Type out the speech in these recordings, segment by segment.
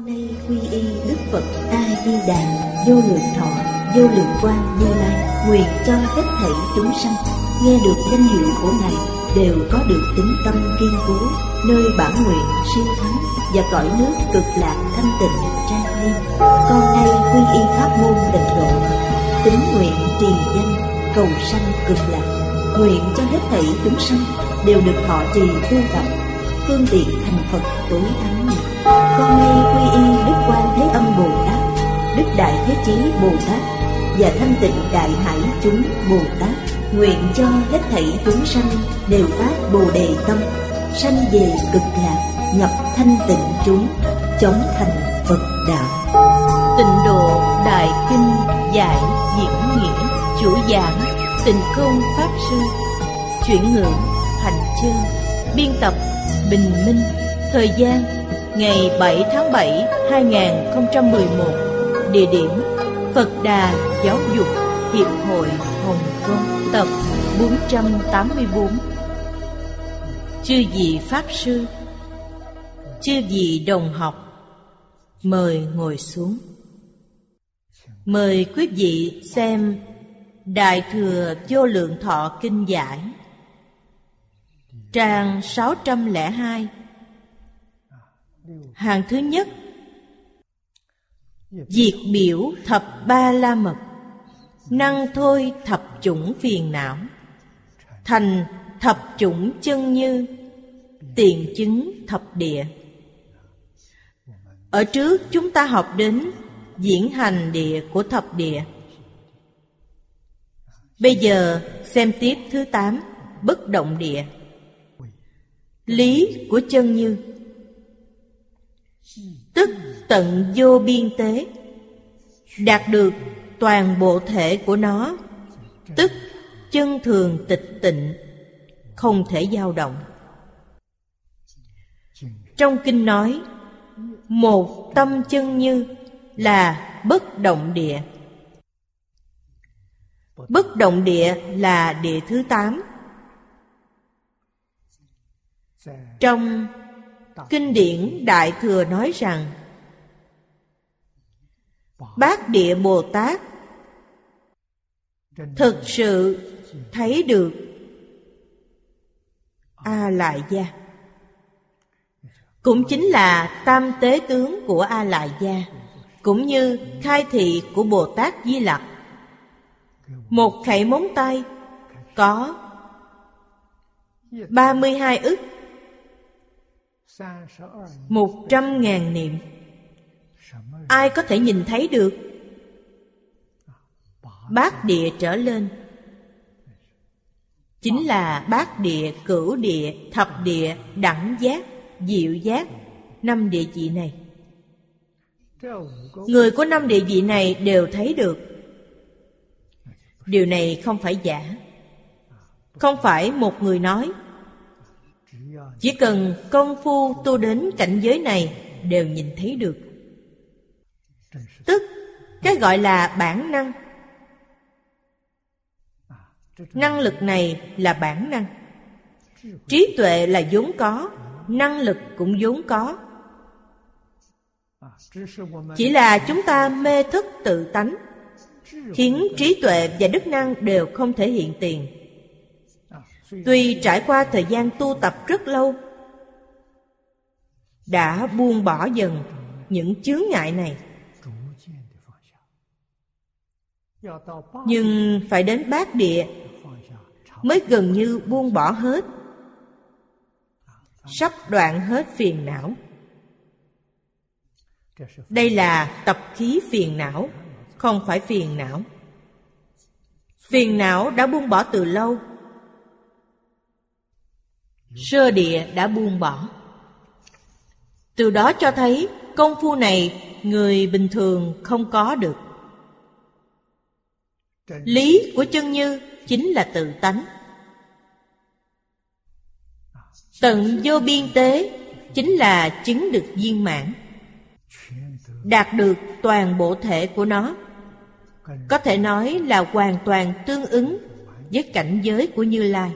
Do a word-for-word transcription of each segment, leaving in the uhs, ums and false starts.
nay quy y Đức Phật A Di Đà, vô lượng thọ, vô lượng quang Như Lai, nguyện cho hết thảy chúng sanh nghe được danh hiệu của Ngài đều có được tín tâm kiên cố, nơi bản nguyện siêu thắng và cõi nước cực lạc thanh tịnh trang nghiêm. Con nay quy y pháp môn tịnh độ, tín nguyện trì danh cầu sanh cực lạc, nguyện cho hết thảy chúng sanh đều được thọ trì tu tập, phương tiện thành Phật tối thắng nhiệt. Con nay quy y Đức Quan Thế Âm Bồ Tát, Đức Đại Thế Chí Bồ Tát và Thanh Tịnh Đại Hải chúng Bồ Tát, nguyện cho hết thảy chúng sanh đều phát Bồ Đề tâm, sanh về cực lạc, nhập thanh tịnh chúng, chóng thành Phật đạo. Tịnh độ Đại Kinh giải diễn nghĩa, chủ giảng Tịnh Không Pháp Sư, chuyển ngữ Thành Chương, biên tập Bình Minh. Thời gian ngày bảy tháng bảy hai nghìn không trăm mười một. Địa điểm Phật Đà Giáo dục Hiệp hội Hồng Kông. Tập bốn trăm tám mươi bốn. Chư vị Pháp Sư, chư vị đồng học, mời ngồi xuống. Mời quý vị xem Đại Thừa Vô Lượng Thọ Kinh Giải, trang sáu trăm lẻ hai, hàng thứ nhất. Diệt biểu thập ba la mật, năng thôi thập chủng phiền não, thành thập chủng chân như, tiện chứng thập địa. Ở trước chúng ta học đến diễn hành địa của thập địa. Bây giờ xem tiếp thứ tám, bất động địa. Lý của chân như, tức tận vô biên tế, đạt được toàn bộ thể của nó, tức chân thường tịch tịnh, không thể dao động. Trong kinh nói, một tâm chân như là bất động địa. Bất động địa là địa thứ tám. Trong kinh điển Đại Thừa nói rằng, Bát Địa Bồ Tát thực sự thấy được A Lại Gia, cũng chính là tam tế tướng của A Lại Gia, cũng như khai thị của Bồ Tát Di Lặc. Một khẩy móng tay có ba mươi hai ức một trăm ngàn niệm. Ai có thể nhìn thấy được? Bát địa trở lên chính là bát địa, cửu địa, thập địa, đẳng giác, diệu giác. Năm địa vị này, người của năm địa vị này đều thấy được. Điều này không phải giả, không phải một người nói. Chỉ cần công phu tu đến cảnh giới này đều nhìn thấy được. Tức cái gọi là bản năng. Năng lực này là bản năng. Trí tuệ là vốn có, năng lực cũng vốn có. Chỉ là chúng ta mê thức tự tánh, khiến trí tuệ và đức năng đều không thể hiện tiền. Tuy trải qua thời gian tu tập rất lâu, đã buông bỏ dần những chướng ngại này, nhưng phải đến bát địa mới gần như buông bỏ hết, sắp đoạn hết phiền não. Đây là tập khí phiền não, không phải phiền não. Phiền não đã buông bỏ từ lâu. Sơ địa đã buông bỏ. Từ đó cho thấy công phu này người bình thường không có được. Lý của chân như chính là tự tánh. Tận vô biên tế chính là chứng được viên mãn, đạt được toàn bộ thể của nó. Có thể nói là hoàn toàn tương ứng với cảnh giới của Như Lai.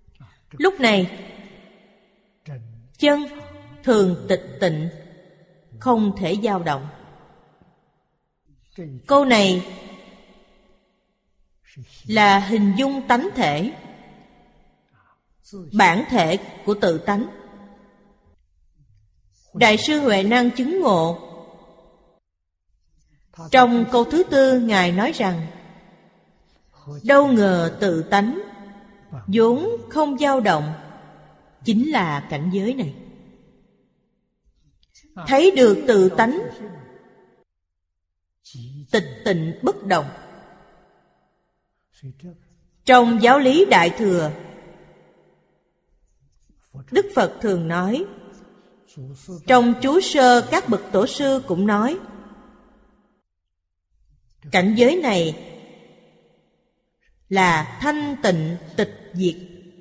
Lúc này chân thường tịch tịnh, không thể dao động. Câu này là hình dung tánh thể, bản thể của tự tánh. Đại sư Huệ Năng chứng ngộ. Trong câu thứ tư, Ngài nói rằng: đâu ngờ tự tánh vốn không dao động, chính là cảnh giới này. Thấy được tự tánh tịch tịnh bất động. Trong giáo lý Đại Thừa, Đức Phật thường nói, trong chú sơ các bậc tổ sư cũng nói, cảnh giới này là thanh tịnh tịch diệt.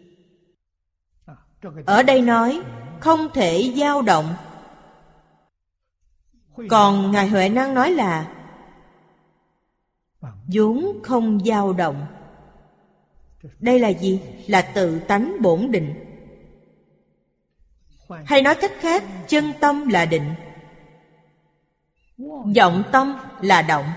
Ở đây nói không thể dao động. Còn Ngài Huệ Năng nói là vốn không dao động. Đây là gì? Là tự tánh bổn định. Hay nói cách khác, chân tâm là định, vọng tâm là động.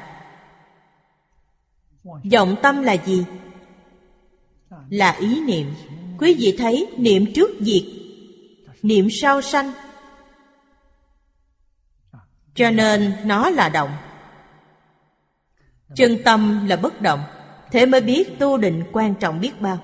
Vọng tâm là gì? Là ý niệm. Quý vị thấy niệm trước diệt, niệm sau sanh, cho nên nó là động. Chân tâm là bất động. Thế mới biết tu định quan trọng biết bao.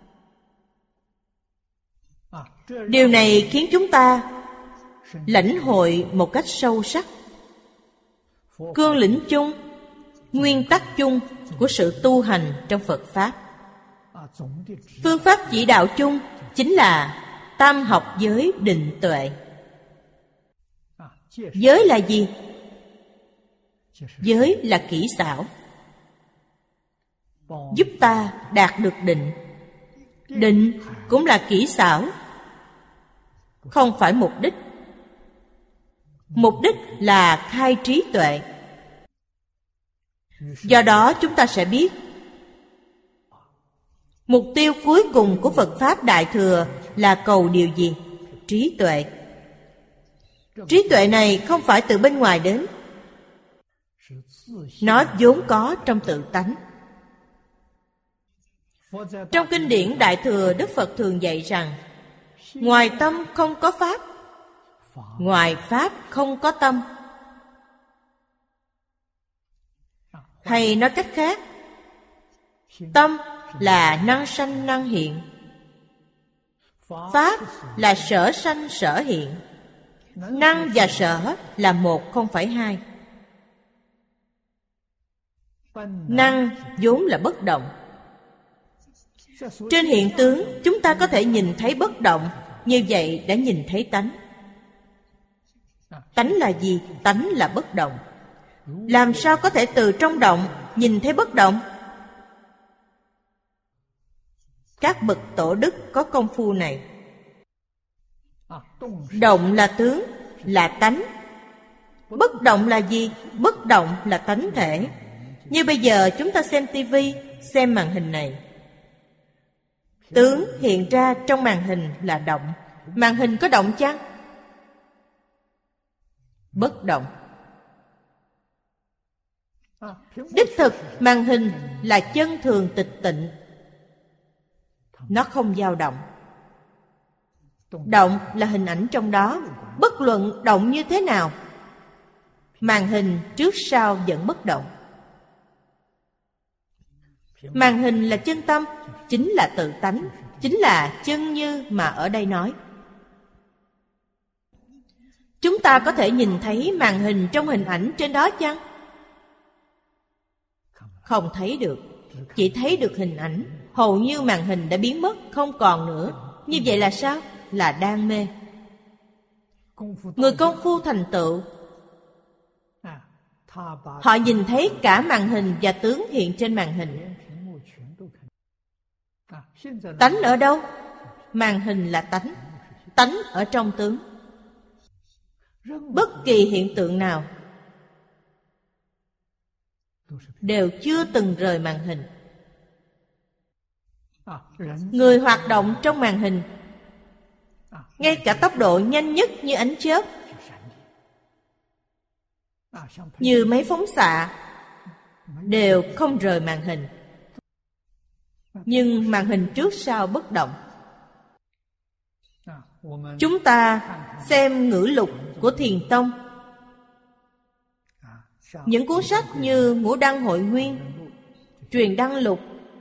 Điều này khiến chúng ta lãnh hội một cách sâu sắc cương lĩnh chung, nguyên tắc chung của sự tu hành trong Phật Pháp. Phương pháp chỉ đạo chung chính là tam học giới định tuệ. Giới là gì? Giới là kỹ xảo, giúp ta đạt được định. Định cũng là kỹ xảo, không phải mục đích. Mục đích là khai trí tuệ. Do đó chúng ta sẽ biết mục tiêu cuối cùng của Phật Pháp Đại Thừa là cầu điều gì? Trí tuệ. Trí tuệ này không phải từ bên ngoài đến, nó vốn có trong tự tánh. Trong kinh điển Đại Thừa, Đức Phật thường dạy rằng ngoài tâm không có Pháp, ngoài Pháp không có tâm. Hay nói cách khác, tâm là năng sanh năng hiện, Pháp là sở sanh sở hiện. Năng và sở là một, không phải hai. Năng vốn là bất động. Trên hiện tướng chúng ta có thể nhìn thấy bất động, như vậy đã nhìn thấy tánh. Tánh là gì? Tánh là bất động. Làm sao có thể từ trong động nhìn thấy bất động? Các bậc tổ đức có công phu này. Động là tướng, là tánh. Bất động là gì? Bất động là tánh thể. Như bây giờ chúng ta xem tivi, xem màn hình này. Tướng hiện ra trong màn hình là động. Màn hình có động chăng? Bất động. Đích thực màn hình là chân thường tịch tịnh, nó không dao động. Động là hình ảnh trong đó. Bất luận động như thế nào, màn hình trước sau vẫn bất động. Màn hình là chân tâm, chính là tự tánh, chính là chân như mà ở đây nói. Chúng ta có thể nhìn thấy màn hình trong hình ảnh trên đó chăng? Không thấy được. Chỉ thấy được hình ảnh. Hầu như màn hình đã biến mất, không còn nữa. Như vậy là sao? Là đang mê. Người công phu thành tựu, họ nhìn thấy cả màn hình và tướng hiện trên màn hình. Tánh ở đâu? Màn hình là tánh. Tánh ở trong tướng. Bất kỳ hiện tượng nào đều chưa từng rời màn hình. Người hoạt động trong màn hình, ngay cả tốc độ nhanh nhất như ánh chớp, như máy phóng xạ, đều không rời màn hình. Nhưng màn hình trước sau bất động. Chúng ta xem ngữ lục của Thiền Tông, những cuốn sách như Ngũ Đăng Hội Nguyên, Truyền Đăng Lục,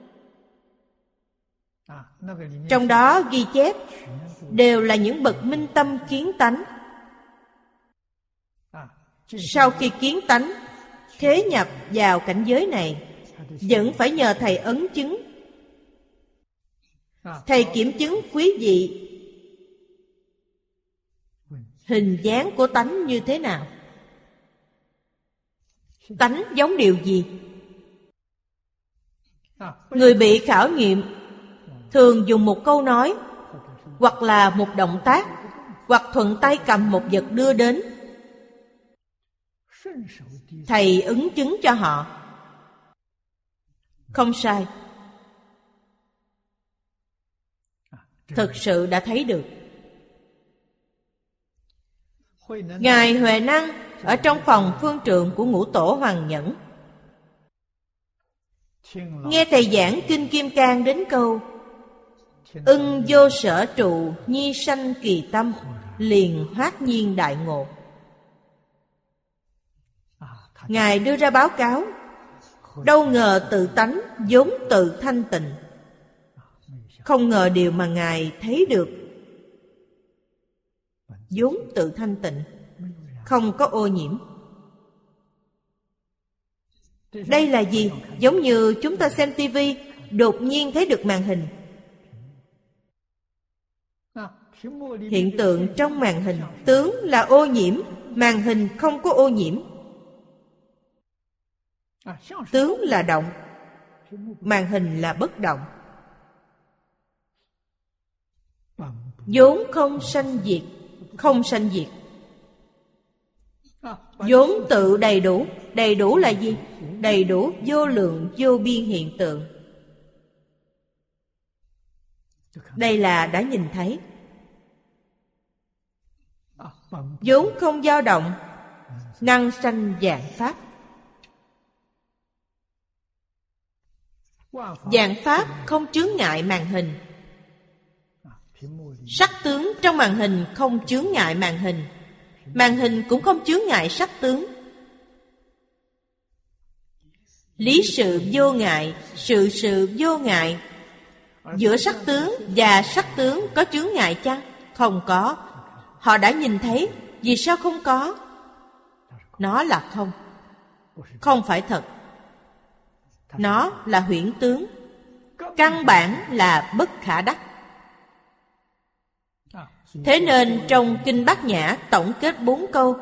trong đó ghi chép đều là những bậc minh tâm kiến tánh. Sau khi kiến tánh, thế nhập vào cảnh giới này, vẫn phải nhờ thầy ấn chứng. Thầy kiểm chứng quý vị hình dáng của tánh như thế nào, tánh giống điều gì. Người bị khảo nghiệm thường dùng một câu nói, hoặc là một động tác, hoặc thuận tay cầm một vật đưa đến. Thầy ứng chứng cho họ. Không sai. Thực sự đã thấy được. Ngài Huệ Năng ở trong phòng phương trượng của Ngũ Tổ Hoàng Nhẫn, nghe thầy giảng Kinh Kim Cang đến câu ưng vô sở trụ nhi sanh kỳ tâm, liền hoát nhiên đại ngộ. Ngài đưa ra báo cáo, đâu ngờ tự tánh vốn tự thanh tịnh. Không ngờ điều mà Ngài thấy được vốn tự thanh tịnh, không có ô nhiễm. Đây là gì? Giống như chúng ta xem tivi, đột nhiên thấy được màn hình. Hiện tượng trong màn hình, tướng là ô nhiễm, màn hình không có ô nhiễm. Tướng là động, màn hình là bất động. Vốn không sanh diệt, không sanh diệt. Vốn tự đầy đủ. Đầy đủ là gì? Đầy đủ vô lượng vô biên hiện tượng. Đây là đã nhìn thấy. Vốn không dao động, năng sanh vạn pháp. Vạn pháp không chướng ngại màn hình. Sắc tướng trong màn hình không chướng ngại màn hình. Màn hình cũng không chướng ngại sắc tướng. Lý sự vô ngại, sự sự vô ngại. Giữa sắc tướng và sắc tướng có chướng ngại chăng? Không có. Họ đã nhìn thấy, vì sao không có? Nó là không. Không phải thật. Nó là huyễn tướng. Căn bản là bất khả đắc. Thế nên trong Kinh Bát Nhã tổng kết bốn câu: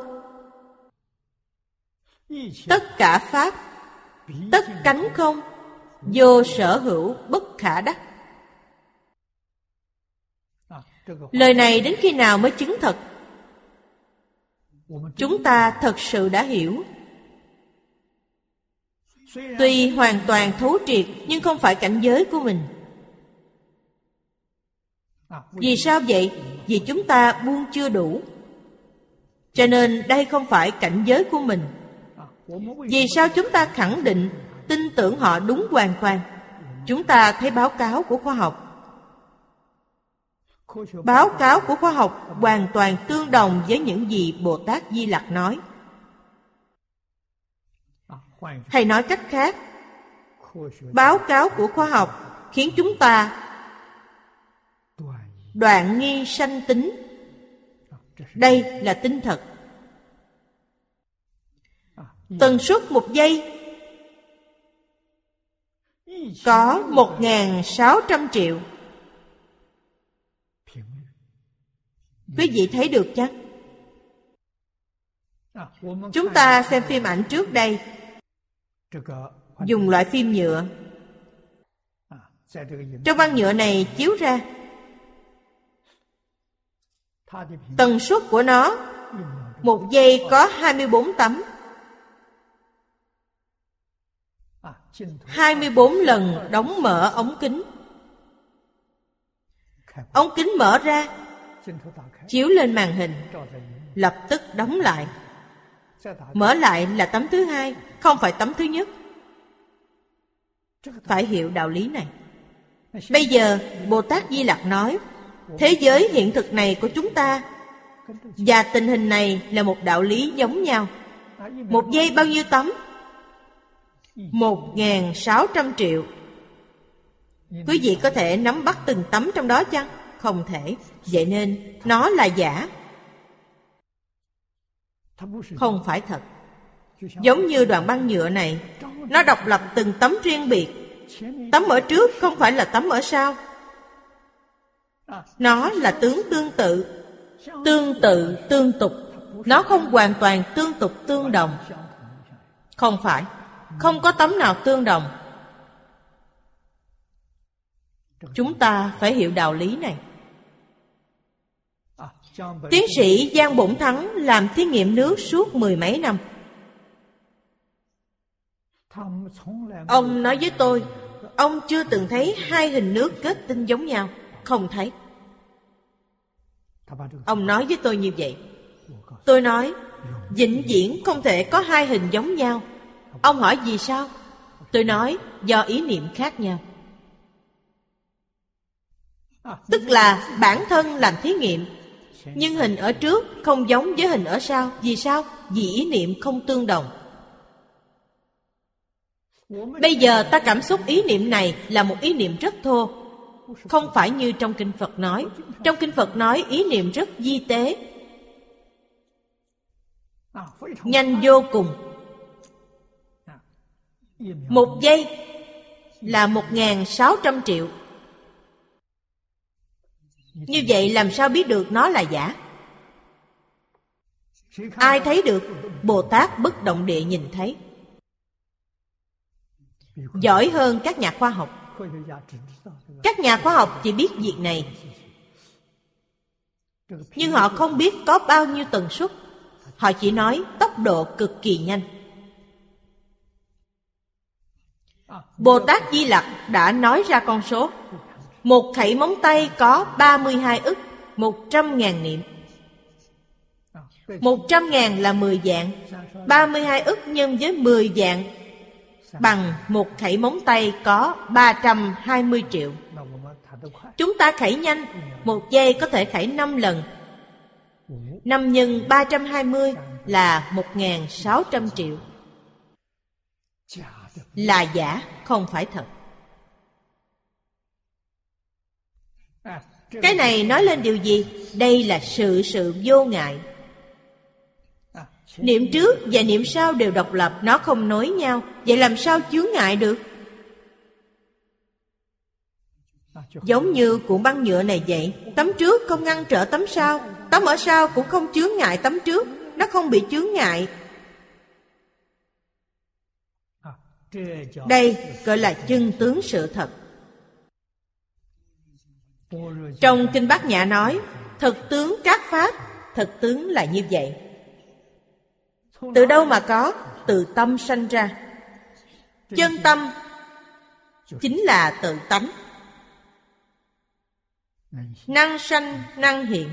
tất cả pháp, tất cánh không, vô sở hữu bất khả đắc. Lời này đến khi nào mới chứng thật? Chúng ta thật sự đã hiểu. Tuy hoàn toàn thấu triệt, nhưng không phải cảnh giới của mình. Vì sao vậy? Vì chúng ta buông chưa đủ. Cho nên đây không phải cảnh giới của mình. Vì sao chúng ta khẳng định, tin tưởng họ đúng hoàn toàn? Chúng ta thấy báo cáo của khoa học. Báo cáo của khoa học hoàn toàn tương đồng với những gì Bồ Tát Di Lặc nói. Hay nói cách khác, báo cáo của khoa học khiến chúng ta đoạn nghi sanh tính. Đây là tính thật. Tần suất một giây có một nghìn sáu trăm triệu. Quý vị thấy được chắc? Chúng ta xem phim ảnh trước đây, dùng loại phim nhựa. Trong băng nhựa này chiếu ra, tần suất của nó một giây có hai mươi bốn tấm, hai mươi bốn lần đóng mở ống kính. Ống kính mở ra, chiếu lên màn hình, lập tức đóng lại. Mở lại là tấm thứ hai, không phải tấm thứ nhất. Phải hiểu đạo lý này. Bây giờ Bồ Tát Di Lặc nói, thế giới hiện thực này của chúng ta và tình hình này là một đạo lý giống nhau. Một giây bao nhiêu tấm? Một ngàn sáu trăm triệu. Quý vị có thể nắm bắt từng tấm trong đó chăng? Không thể. Vậy nên nó là giả, không phải thật. Giống như đoạn băng nhựa này, nó độc lập từng tấm riêng biệt. Tấm ở trước không phải là tấm ở sau. Nó là tướng tương tự, tương tự tương tục. Nó không hoàn toàn tương tục tương đồng. Không phải. Không có tấm nào tương đồng. Chúng ta phải hiểu đạo lý này. Tiến sĩ Giang Bổn Thắng làm thí nghiệm nước suốt mười mấy năm. Ông nói với tôi, ông chưa từng thấy hai hình nước kết tinh giống nhau. Không thấy. Ông nói với tôi như vậy. Tôi nói, vĩnh viễn không thể có hai hình giống nhau. Ông hỏi vì sao? Tôi nói, do ý niệm khác nhau. Tức là bản thân làm thí nghiệm, nhưng hình ở trước không giống với hình ở sau. Vì sao? Vì ý niệm không tương đồng. Bây giờ ta cảm xúc ý niệm này là một ý niệm rất thô, không phải như trong Kinh Phật nói. Trong Kinh Phật nói ý niệm rất vi tế, nhanh vô cùng. Một giây là một ngàn sáu trăm triệu. Như vậy làm sao biết được nó là giả? Ai thấy được? Bồ Tát Bất Động Địa nhìn thấy. Giỏi hơn các nhà khoa học. Các nhà khoa học chỉ biết việc này, nhưng họ không biết có bao nhiêu tần suất. Họ chỉ nói tốc độ cực kỳ nhanh. Bồ Tát Di Lặc đã nói ra con số. Một khẩy móng tay có ba mươi hai ức một trăm ngàn niệm. Một trăm ngàn là mười vạn. Ba mươi hai ức nhân với mười vạn bằng một khẩy móng tay có ba trăm hai mươi triệu. Chúng ta khẩy nhanh, một giây có thể khẩy năm lần. Năm nhân ba trăm hai mươi là một ngàn sáu trăm triệu. Là giả, không phải thật. Cái này nói lên điều gì? Đây là sự sự vô ngại. Niệm trước và niệm sau đều độc lập, nó không nối nhau. Vậy làm sao chướng ngại được? Giống như cuộn băng nhựa này vậy. Tấm trước không ngăn trở tấm sau, tấm ở sau cũng không chướng ngại tấm trước. Nó không bị chướng ngại. Đây gọi là chân tướng sự thật. Trong Kinh Bát Nhã nói, thực tướng các pháp. Thực tướng là như vậy. Từ đâu mà có? Từ tâm sanh ra. Chân tâm chính là tự tánh. Năng sanh, năng hiện.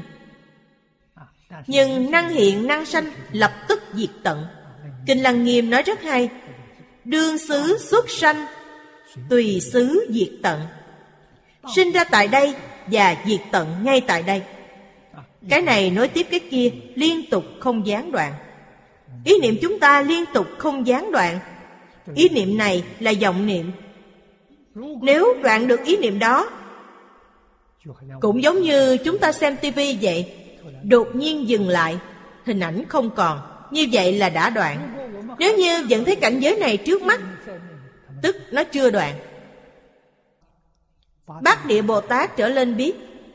Nhưng năng hiện, năng sanh lập tức diệt tận. Kinh Lăng Nghiêm nói rất hay. Đương xứ xuất sanh, tùy xứ diệt tận. Sinh ra tại đây và diệt tận ngay tại đây. Cái này nối tiếp cái kia, liên tục không gián đoạn. Ý niệm chúng ta liên tục không gián đoạn. Ý niệm này là vọng niệm. Nếu đoạn được ý niệm đó, cũng giống như chúng ta xem tivi vậy, đột nhiên dừng lại, hình ảnh không còn. Như vậy là đã đoạn. Nếu như vẫn thấy cảnh giới này trước mắt, tức nó chưa đoạn. Bát Địa Bồ Tát trở lên biết,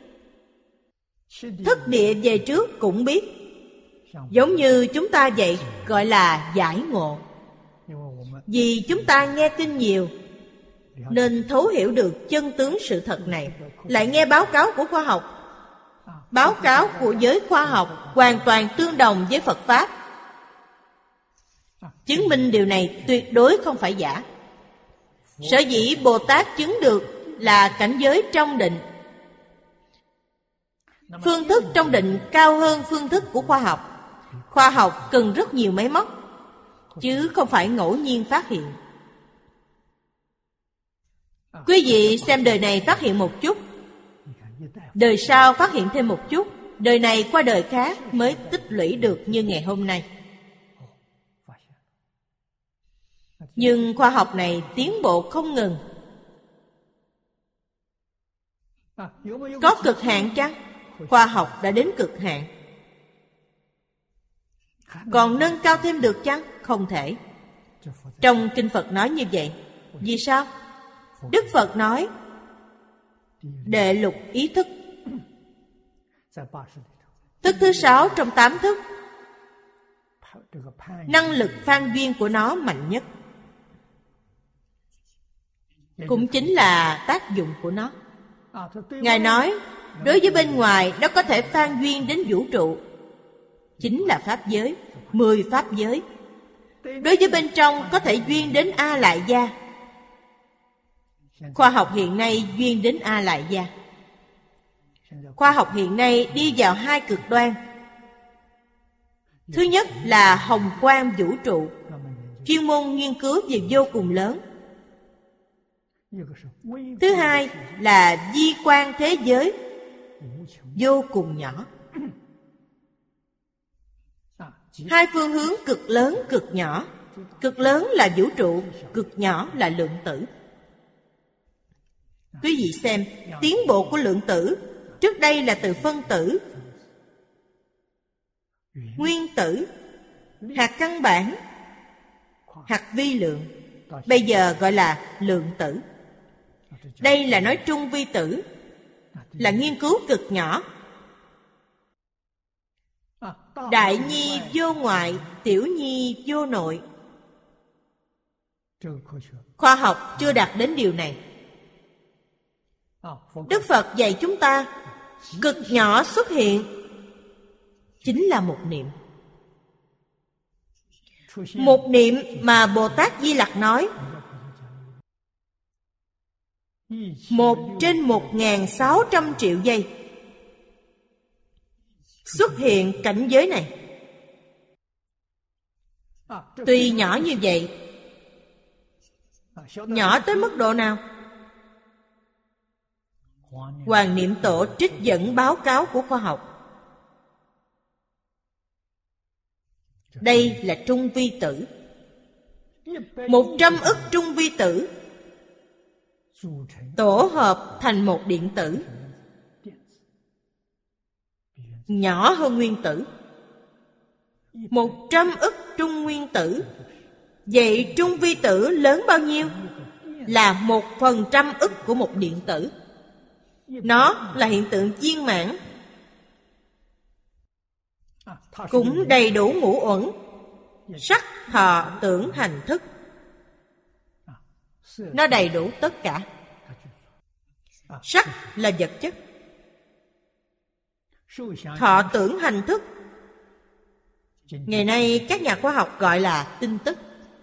thất địa về trước cũng biết. Giống như chúng ta vậy, gọi là giải ngộ. Vì chúng ta nghe kinh nhiều, nên thấu hiểu được chân tướng sự thật này. Lại nghe báo cáo của khoa học. Báo cáo của giới khoa học hoàn toàn tương đồng với Phật Pháp, chứng minh điều này tuyệt đối không phải giả. Sở dĩ Bồ Tát chứng được là cảnh giới trong định. Phương thức trong định cao hơn phương thức của khoa học. khoa học cần rất nhiều máy móc, chứ không phải ngẫu nhiên phát hiện. Quý vị xem đời này phát hiện một chút, đời sau phát hiện thêm một chút, đời này qua đời khác mới tích lũy được như ngày hôm nay. Nhưng khoa học này tiến bộ không ngừng. Có cực hạn chăng? Khoa học đã đến cực hạn. Còn nâng cao thêm được chăng? Không thể. Trong Kinh Phật nói như vậy. Vì sao? Đức Phật nói đệ lục ý thức, thức thứ sáu trong tám thức, năng lực phan duyên của nó mạnh nhất, cũng chính là tác dụng của nó. Ngài nói đối với bên ngoài nó có thể phan duyên đến vũ trụ, chính là pháp giới, mười pháp giới. Đối với bên trong có thể duyên đến A Lại Gia. Khoa học hiện nay duyên đến A Lại Gia. Khoa học hiện nay đi vào hai cực đoan. Thứ nhất là hồng quang vũ trụ, chuyên môn nghiên cứu về vô cùng lớn. Thứ hai là vi quan thế giới, vô cùng nhỏ. Hai phương hướng cực lớn cực nhỏ. Cực lớn là vũ trụ, cực nhỏ là lượng tử. Quý vị xem, tiến bộ của lượng tử, trước đây là từ phân tử, nguyên tử, hạt căn bản, hạt vi lượng, bây giờ gọi là lượng tử. Đây là nói trung vi tử, là nghiên cứu cực nhỏ. Đại nhi vô ngoại, tiểu nhi vô nội. Khoa học chưa đạt đến điều này. Đức Phật dạy chúng ta cực nhỏ xuất hiện chính là một niệm. Một niệm mà Bồ Tát Di Lặc nói một trên một ngàn sáu trăm triệu giây xuất hiện cảnh giới này. Tuy nhỏ như vậy, nhỏ tới mức độ nào? Hoàng Niệm Tổ trích dẫn báo cáo của khoa học. Đây là trung vi tử. Một trăm ức trung vi tử tổ hợp thành một điện tử, nhỏ hơn nguyên tử. Một trăm ức trung nguyên tử. Vậy trung vi tử lớn bao nhiêu? Là một phần trăm ức của một điện tử. Nó là hiện tượng viên mãn, cũng đầy đủ ngũ uẩn: sắc, thọ, tưởng, hành, thức. Nó đầy đủ tất cả. Sắc là vật chất, thọ, tưởng, hành, thức, ngày nay các nhà khoa học gọi là tin tức.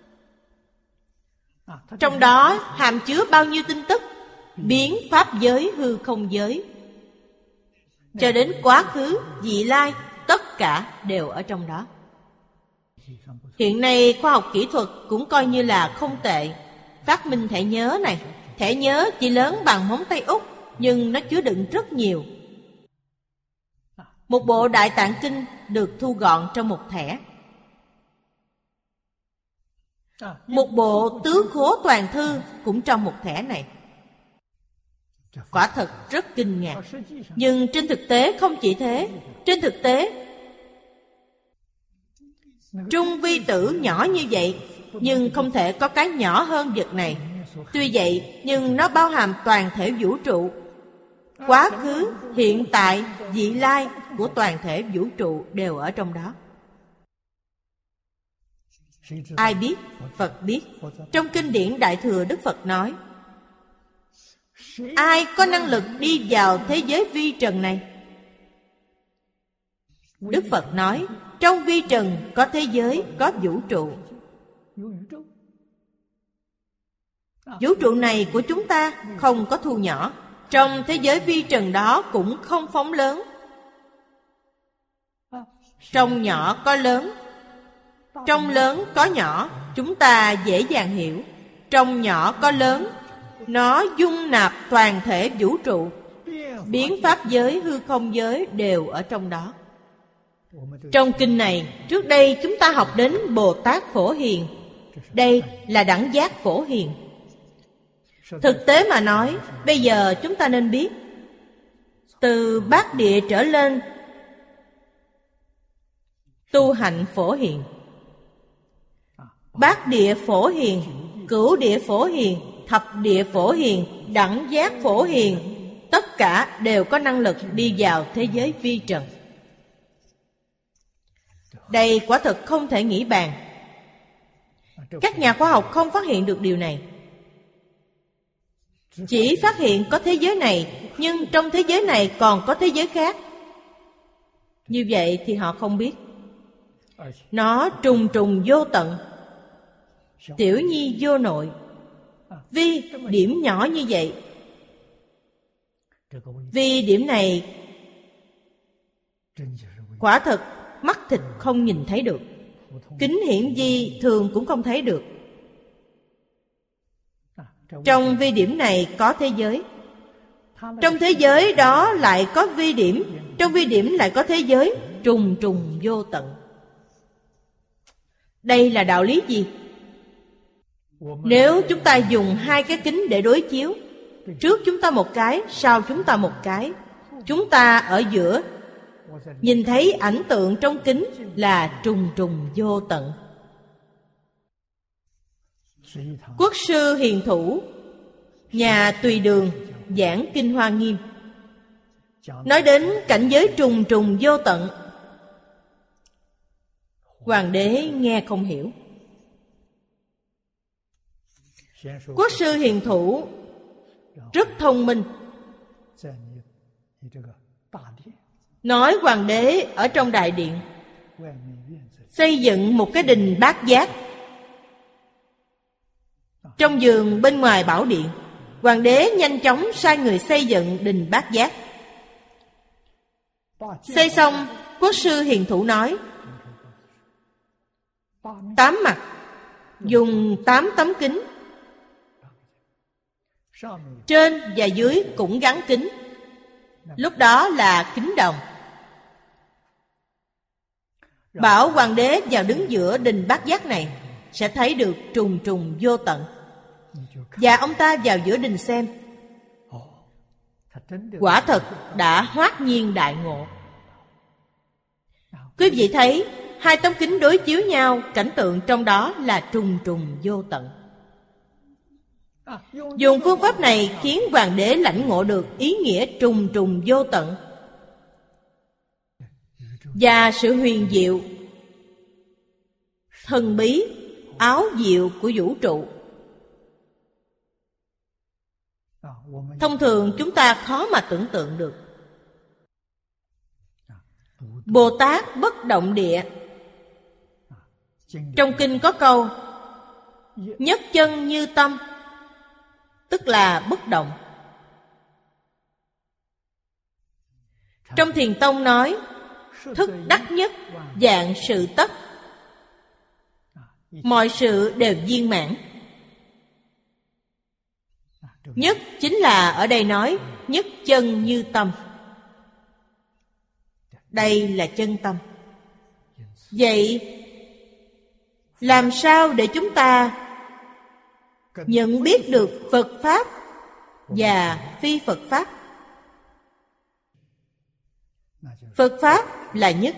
Trong đó hàm chứa bao nhiêu tin tức? Biến pháp giới, hư không giới, cho đến quá khứ, vị lai, tất cả đều ở trong đó. Hiện nay khoa học kỹ thuật cũng coi như là không tệ. Phát minh thẻ nhớ này. Thẻ nhớ chỉ lớn bằng móng tay út, nhưng nó chứa đựng rất nhiều. Một bộ Đại Tạng Kinh được thu gọn trong một thẻ. Một bộ Tứ Khố Toàn Thư cũng trong một thẻ này. Quả thật rất kinh ngạc. Nhưng trên thực tế không chỉ thế. Trên thực tế trung vi tử nhỏ như vậy, nhưng không thể có cái nhỏ hơn vật này. Tuy vậy, nhưng nó bao hàm toàn thể vũ trụ, quá khứ, hiện tại, vị lai của toàn thể vũ trụ đều ở trong đó. Ai biết? Phật biết. Trong kinh điển Đại Thừa, Đức Phật nói: ai có năng lực đi vào thế giới vi trần này? Đức Phật nói: trong vi trần có thế giới, có vũ trụ. Vũ trụ này của chúng ta không có thu nhỏ. Trong thế giới vi trần đó cũng không phóng lớn. Trong nhỏ có lớn, trong lớn có nhỏ, chúng ta dễ dàng hiểu. Trong nhỏ có lớn, nó dung nạp toàn thể vũ trụ. Biến pháp giới, hư không giới đều ở trong đó. Trong kinh này, trước đây chúng ta học đến Bồ Tát Phổ Hiền. Đây là đẳng giác Phổ Hiền. Thực tế mà nói, bây giờ chúng ta nên biết, từ bát địa trở lên tu hạnh Phổ Hiền. Bát địa Phổ Hiền, cửu địa Phổ Hiền, thập địa Phổ Hiền, đẳng giác Phổ Hiền, tất cả đều có năng lực đi vào thế giới vi trần. Đây quả thực không thể nghĩ bàn. Các nhà khoa học không phát hiện được điều này. Chỉ phát hiện có thế giới này, nhưng trong thế giới này còn có thế giới khác. Như vậy thì họ không biết. Nó trùng trùng vô tận, tiểu nhi vô nội. Vì điểm nhỏ như vậy, vì điểm này quả thật mắt thịt không nhìn thấy được, kính hiển vi thường cũng không thấy được. Trong vi điểm này có thế giới, trong thế giới đó lại có vi điểm, trong vi điểm lại có thế giới, trùng trùng vô tận. Đây là đạo lý gì? Nếu chúng ta dùng hai cái kính để đối chiếu, trước chúng ta một cái, sau chúng ta một cái, chúng ta ở giữa nhìn thấy ảnh tượng trong kính là trùng trùng vô tận. Quốc sư Hiền Thủ, nhà Tùy Đường giảng Kinh Hoa Nghiêm, nói đến cảnh giới trùng trùng vô tận. Hoàng đế nghe không hiểu. Quốc sư Hiền Thủ rất thông minh, nói hoàng đế ở trong đại điện xây dựng một cái đình Bát Giác. Trong vườn bên ngoài bảo điện, hoàng đế nhanh chóng sai người xây dựng đình Bát Giác. Xây xong, Quốc sư Hiền Thủ nói, tám mặt, dùng tám tấm kính, trên và dưới cũng gắn kính. Lúc đó là kính đồng. Bảo hoàng đế vào đứng giữa đình Bát Giác này, sẽ thấy được trùng trùng vô tận. Và ông ta vào giữa đình xem, quả thật đã hoát nhiên đại ngộ. Quý vị thấy hai tấm kính đối chiếu nhau, cảnh tượng trong đó là trùng trùng vô tận. Dùng phương pháp này khiến hoàng đế lãnh ngộ được ý nghĩa trùng trùng vô tận và sự huyền diệu, thần bí, áo diệu của vũ trụ. Thông thường chúng ta khó mà tưởng tượng được. Bồ Tát bất động địa. Trong kinh có câu nhất chân như tâm, tức là bất động. Trong Thiền Tông nói thức đắc nhất, vạn sự tất, mọi sự đều viên mãn. Nhất chính là ở đây nói nhất chân như tâm. Đây là chân tâm. Vậy làm sao để chúng ta nhận biết được Phật Pháp và phi Phật Pháp? Phật Pháp là nhất,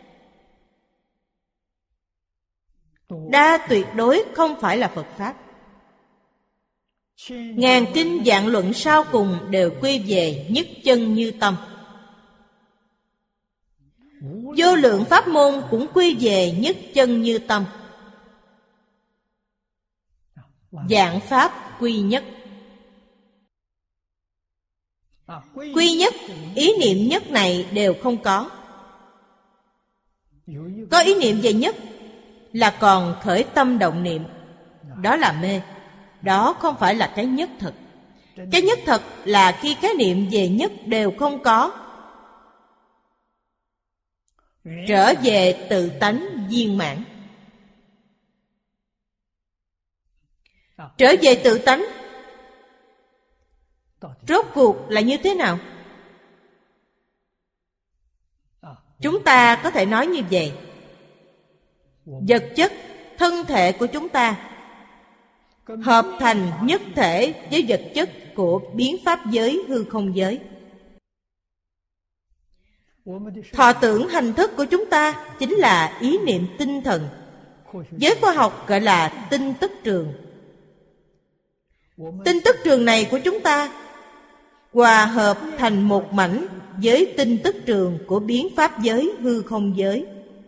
đa tuyệt đối không phải là Phật Pháp. Ngàn kinh vạn luận sau cùng đều quy về nhất chân như tâm. Vô lượng pháp môn cũng quy về nhất chân như tâm. Vạn pháp quy nhất. Quy nhất, ý niệm nhất này đều không có. Có ý niệm về nhất là còn khởi tâm động niệm, đó là mê. Đó không phải là cái nhất thật. Cái nhất thật là khi khái niệm về nhất đều không có, trở về tự tánh viên mãn. Trở về tự tánh rốt cuộc là như thế nào? Chúng ta có thể nói như vậy: vật chất, thân thể của chúng ta hợp thành nhất thể với vật chất của biến pháp giới, hư không giới. Thọ tưởng hành thức của chúng ta chính là ý niệm tinh thần. Giới khoa học gọi là tinh tức trường. Tinh tức trường này của chúng ta hòa hợp thành một mảnh với tinh tức trường của biến pháp giới, hư không giới.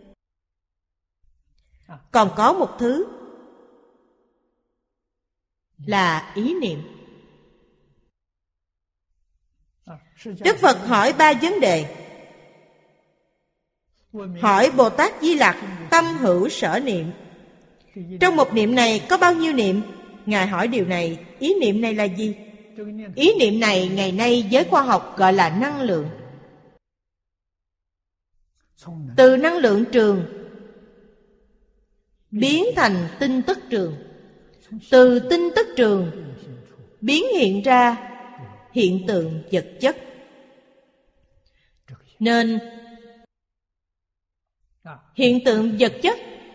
Còn có một thứ là ý niệm. Đức Phật hỏi ba vấn đề. Hỏi Bồ Tát Di Lặc tâm hữu sở niệm. Trong một niệm này có bao nhiêu niệm? Ngài hỏi điều này, ý niệm này là gì? Ý niệm này ngày nay giới khoa học gọi là năng lượng. Từ năng lượng trường biến thành tinh tức trường. Từ tinh tức trường biến hiện ra hiện tượng vật chất. Nên hiện tượng vật chất,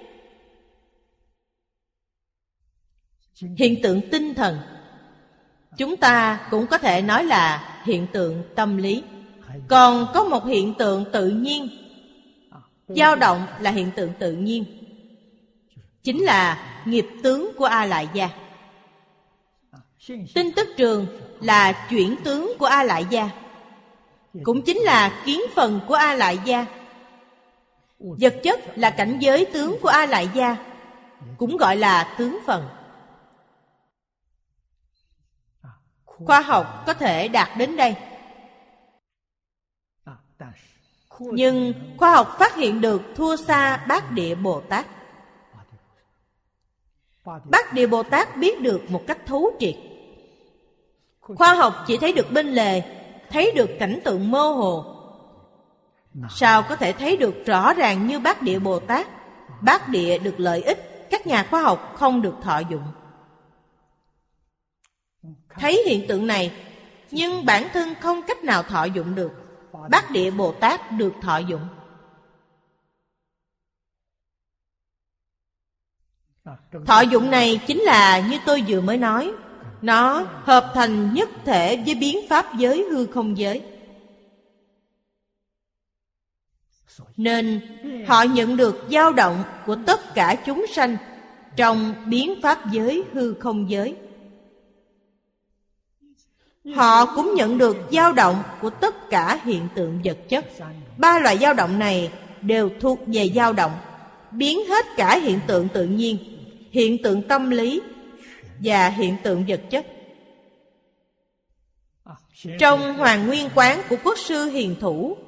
hiện tượng tinh thần, chúng ta cũng có thể nói là hiện tượng tâm lý. Còn có một hiện tượng tự nhiên. Dao động là hiện tượng tự nhiên, chính là nghiệp tướng của A Lại Gia. Tinh tức trường là chuyển tướng của A Lại Gia, cũng chính là kiến phần của A Lại Gia. Vật chất là cảnh giới tướng của A Lại Gia, cũng gọi là tướng phần. Khoa học có thể đạt đến đây, nhưng khoa học phát hiện được thua xa Bát Địa Bồ Tát. Bát Địa Bồ Tát biết được một cách thấu triệt. Khoa học chỉ thấy được bên lề, thấy được cảnh tượng mơ hồ. Sao có thể thấy được rõ ràng như Bát Địa Bồ Tát? Bát Địa được lợi ích, các nhà khoa học không được thọ dụng. Thấy hiện tượng này, nhưng bản thân không cách nào thọ dụng được. Bát Địa Bồ Tát được thọ dụng. Thọ dụng này chính là như tôi vừa mới nói, nó hợp thành nhất thể với biến pháp giới, hư không giới. Nên họ nhận được dao động của tất cả chúng sanh trong biến pháp giới, hư không giới. Họ cũng nhận được dao động của tất cả hiện tượng vật chất. Ba loại dao động này đều thuộc về dao động biến hết cả hiện tượng tự nhiên, hiện tượng tâm lý và hiện tượng vật chất. Trong Hoàng Nguyên Quán của Quốc sư Hiền Thủ,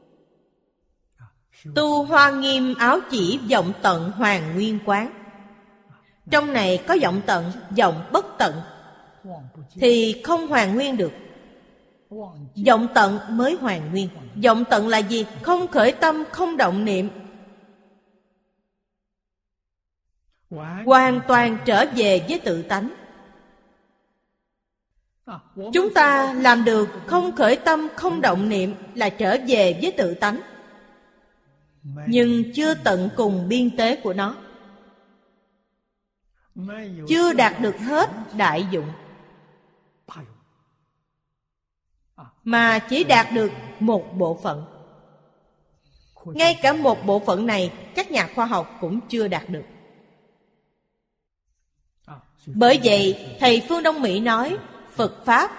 tu Hoa Nghiêm áo chỉ vọng tận Hoàng Nguyên Quán. Trong này có vọng tận, vọng bất tận thì không hoàn nguyên được. Vọng tận mới hoàn nguyên. Vọng tận là gì? Không khởi tâm, không động niệm, hoàn toàn trở về với tự tánh. Chúng ta làm được không khởi tâm, không động niệm là trở về với tự tánh, nhưng chưa tận cùng biên tế của nó, chưa đạt được hết đại dụng, mà chỉ đạt được một bộ phận. Ngay cả một bộ phận này các nhà khoa học cũng chưa đạt được. Bởi vậy thầy Phương Đông Mỹ nói Phật Pháp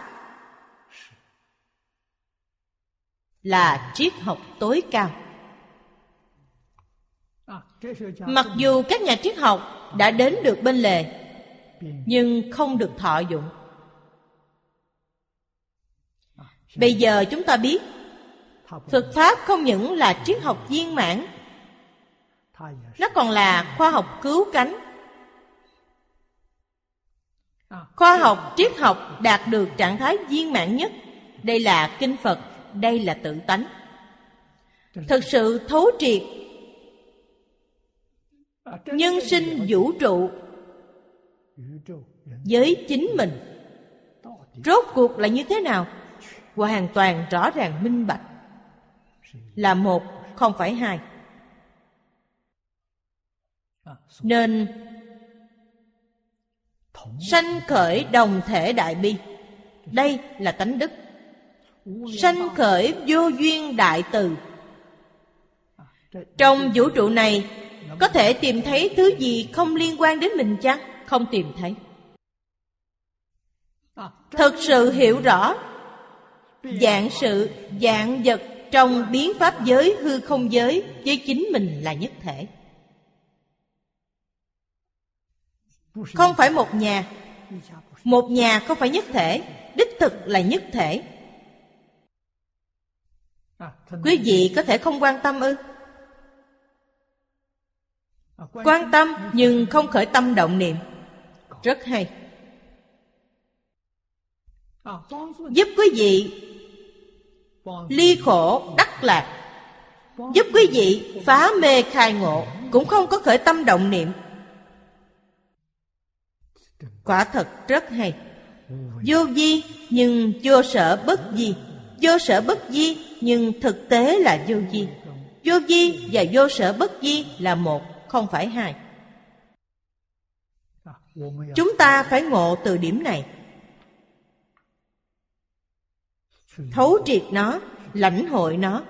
là triết học tối cao. Mặc dù các nhà triết học đã đến được bên lề, nhưng không được thọ dụng. Bây giờ chúng ta biết Phật Pháp không những là triết học viên mãn, nó còn là khoa học cứu cánh. Khoa học, triết học đạt được trạng thái viên mãn nhất. Đây là kinh Phật, đây là tự tánh. Thực sự thấu triệt nhân sinh vũ trụ với chính mình rốt cuộc là như thế nào? Hoàn toàn rõ ràng minh bạch, là một, không phải hai. Nên sanh khởi đồng thể đại bi, đây là tánh đức. Sanh khởi vô duyên đại từ. Trong vũ trụ này có thể tìm thấy thứ gì không liên quan đến mình chăng? Không tìm thấy. Thực sự hiểu rõ dạng sự, dạng vật trong biến pháp giới, hư không giới với chính mình là nhất thể. Không phải một nhà. Một nhà không phải nhất thể, đích thực là nhất thể. Quý vị có thể không quan tâm ư? Quan tâm nhưng không khởi tâm động niệm. Rất hay. Giúp quý vị ly khổ đắc lạc, giúp quý vị phá mê khai ngộ, cũng không có khởi tâm động niệm. Quả thật rất hay. Vô vi nhưng vô sở bất vi, vô sở bất vi nhưng thực tế là vô vi. Vô vi và vô sở bất vi là một, không phải hai. Chúng ta phải ngộ từ điểm này, thấu triệt nó, lãnh hội nó.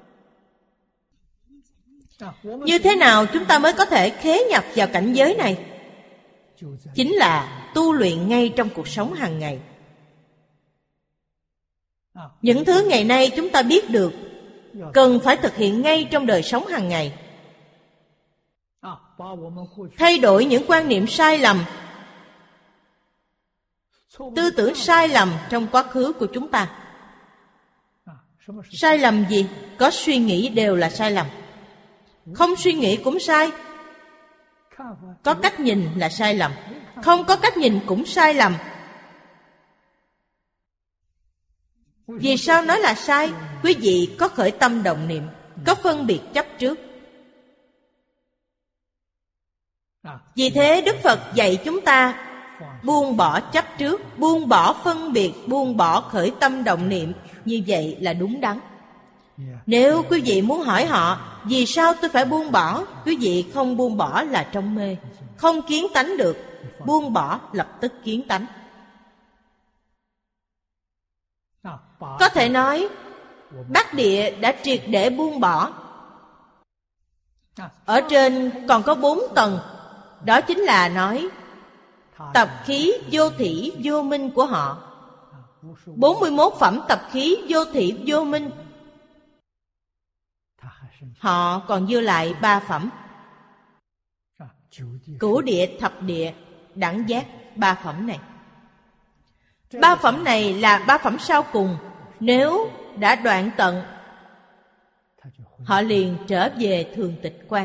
Như thế nào chúng ta mới có thể khế nhập vào cảnh giới này? Chính là tu luyện ngay trong cuộc sống hàng ngày. Những thứ ngày nay chúng ta biết được, cần phải thực hiện ngay trong đời sống hàng ngày. Thay đổi những quan niệm sai lầm, tư tưởng sai lầm trong quá khứ của chúng ta. Sai lầm gì? Có suy nghĩ đều là sai lầm. Không suy nghĩ cũng sai. Có cách nhìn là sai lầm. Không có cách nhìn cũng sai lầm. Vì sao nói là sai? Quý vị có khởi tâm động niệm, có phân biệt chấp trước. Vì thế Đức Phật dạy chúng ta buông bỏ chấp trước, buông bỏ phân biệt, buông bỏ khởi tâm động niệm. Như vậy là đúng đắn. Nếu quý vị muốn hỏi họ vì sao tôi phải buông bỏ, quý vị không buông bỏ là trong mê, không kiến tánh được. Buông bỏ lập tức kiến tánh. Có thể nói Bát Địa đã triệt để buông bỏ. Ở trên còn có bốn tầng. Đó chính là nói tập khí vô thỉ vô minh của họ. Bốn mươi mốt phẩm tập khí vô thỉ vô minh. Họ còn dư lại ba phẩm: cửu địa, thập địa, đẳng giác. Ba phẩm này Ba phẩm này là ba phẩm sau cùng. Nếu đã đoạn tận, họ liền trở về thường tịch quan.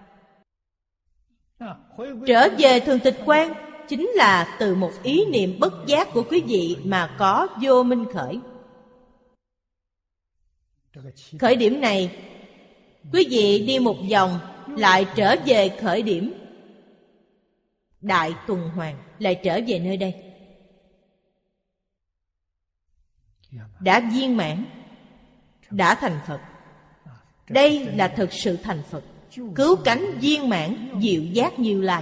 Trở về thường tịch quan chính là từ một ý niệm bất giác của quý vị mà có vô minh khởi. Khởi điểm này, quý vị đi một vòng lại trở về khởi điểm. Đại tuần hoàn lại trở về nơi đây. Đã viên mãn, đã thành Phật. Đây là thực sự thành Phật, cứu cánh viên mãn, diệu giác Như Lai.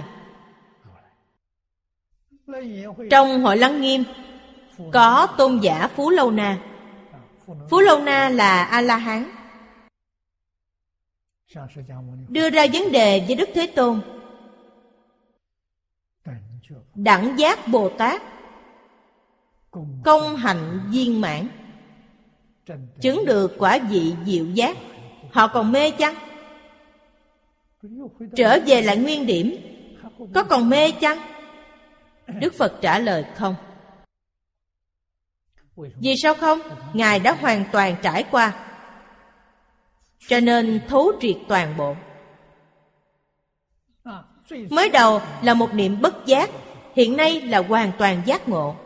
Trong Hội Lăng Nghiêm có tôn giả Phú Lâu Na. Phú Lâu Na là A-la-hán, đưa ra vấn đề với Đức Thế Tôn. Đẳng giác Bồ Tát, công hạnh viên mãn, chứng được quả vị diệu giác, họ còn mê chăng? Trở về lại nguyên điểm, có còn mê chăng? Đức Phật trả lời không. Vì sao không? Ngài đã hoàn toàn trải qua, cho nên thấu triệt toàn bộ. Mới đầu là một niệm bất giác, hiện nay là hoàn toàn giác ngộ.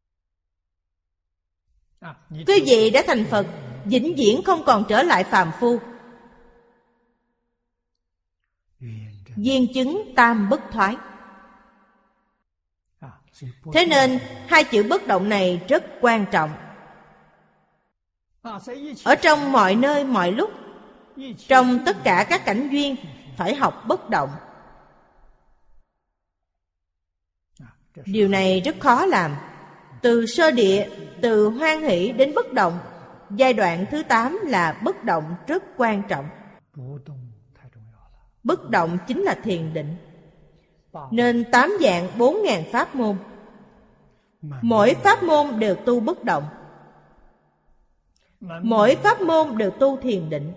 Quý vị đã thành Phật, vĩnh viễn không còn trở lại phàm phu. viên chứng tam bất thoái. Thế nên hai chữ bất động này rất quan trọng. Ở trong mọi nơi mọi lúc, trong tất cả các cảnh duyên, phải học bất động. Điều này rất khó làm. Từ sơ địa, từ hoan hỷ đến bất động, giai đoạn thứ tám là bất động rất quan trọng. Bất động chính là thiền định. Nên tám dạng bốn ngàn pháp môn, mỗi pháp môn đều tu bất động, mỗi pháp môn đều tu thiền định.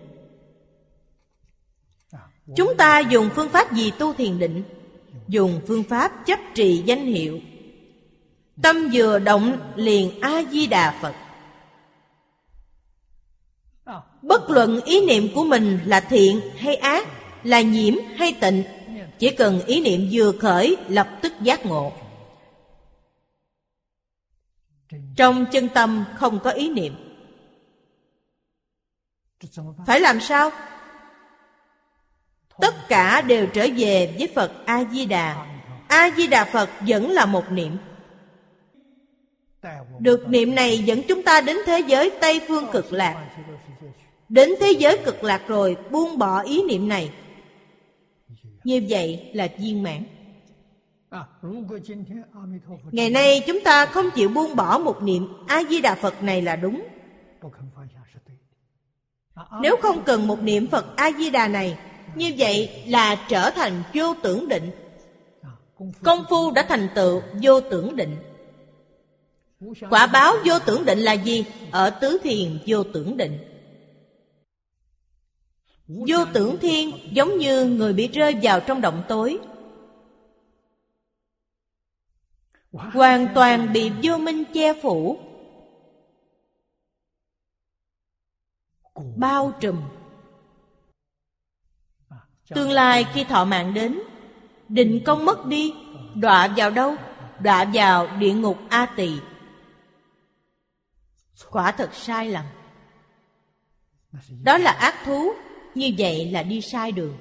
Chúng ta dùng phương pháp gì tu thiền định? Dùng phương pháp chấp trì danh hiệu. Tâm vừa động liền A-di-đà Phật. Bất luận ý niệm của mình là thiện hay ác, là nhiễm hay tịnh, chỉ cần ý niệm vừa khởi lập tức giác ngộ. Trong chân tâm không có ý niệm. Phải làm sao? Tất cả đều trở về với Phật A-di-đà. A-di-đà Phật vẫn là một niệm. Được niệm này dẫn chúng ta đến thế giới Tây Phương Cực Lạc. Đến thế giới Cực Lạc rồi buông bỏ ý niệm này. Như vậy là viên mãn. Ngày nay chúng ta không chịu buông bỏ một niệm A-di-đà Phật này là đúng. Nếu không cần một niệm Phật A-di-đà này, như vậy là trở thành vô tưởng định. Công phu đã thành tựu vô tưởng định. Quả báo vô tưởng định là gì? Ở tứ thiền vô tưởng định. Vô tưởng thiên giống như người bị rơi vào trong động tối, hoàn toàn bị vô minh che phủ, bao trùm. Tương lai khi thọ mạng đến, định công mất đi, đọa vào đâu? Đọa vào địa ngục A Tỳ. Quả thật sai lầm. Đó là ác thú. Như vậy là đi sai đường.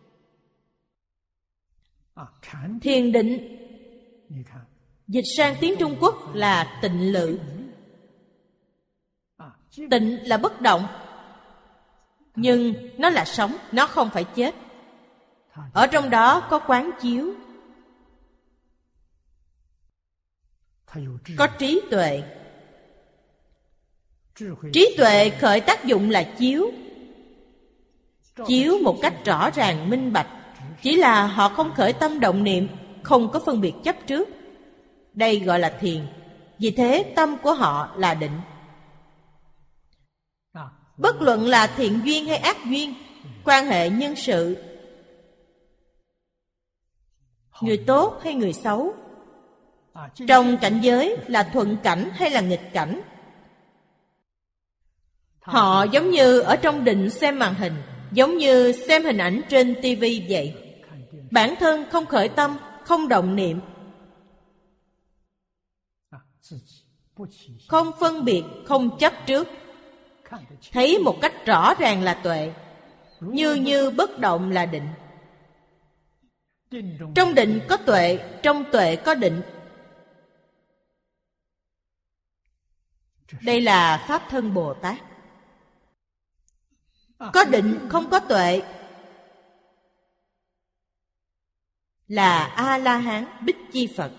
Thiền định dịch sang tiếng Trung Quốc là tịnh lự. Tịnh là bất động, nhưng nó là sống, nó không phải chết. Ở trong đó có quán chiếu, có trí tuệ. Trí tuệ khởi tác dụng là chiếu. Chiếu một cách rõ ràng minh bạch. Chỉ là họ không khởi tâm động niệm, không có phân biệt chấp trước. Đây gọi là thiền. Vì thế tâm của họ là định. Bất luận là thiện duyên hay ác duyên, quan hệ nhân sự, người tốt hay người xấu, trong cảnh giới là thuận cảnh hay là nghịch cảnh, họ giống như ở trong định xem màn hình, giống như xem hình ảnh trên tivi vậy. Bản thân không khởi tâm, không động niệm, không phân biệt, không chấp trước, thấy một cách rõ ràng là tuệ. Như như bất động là định. Trong định có tuệ, trong tuệ có định. Đây là Pháp thân Bồ Tát. Có định không có tuệ là A-la-hán Bích Chi Phật.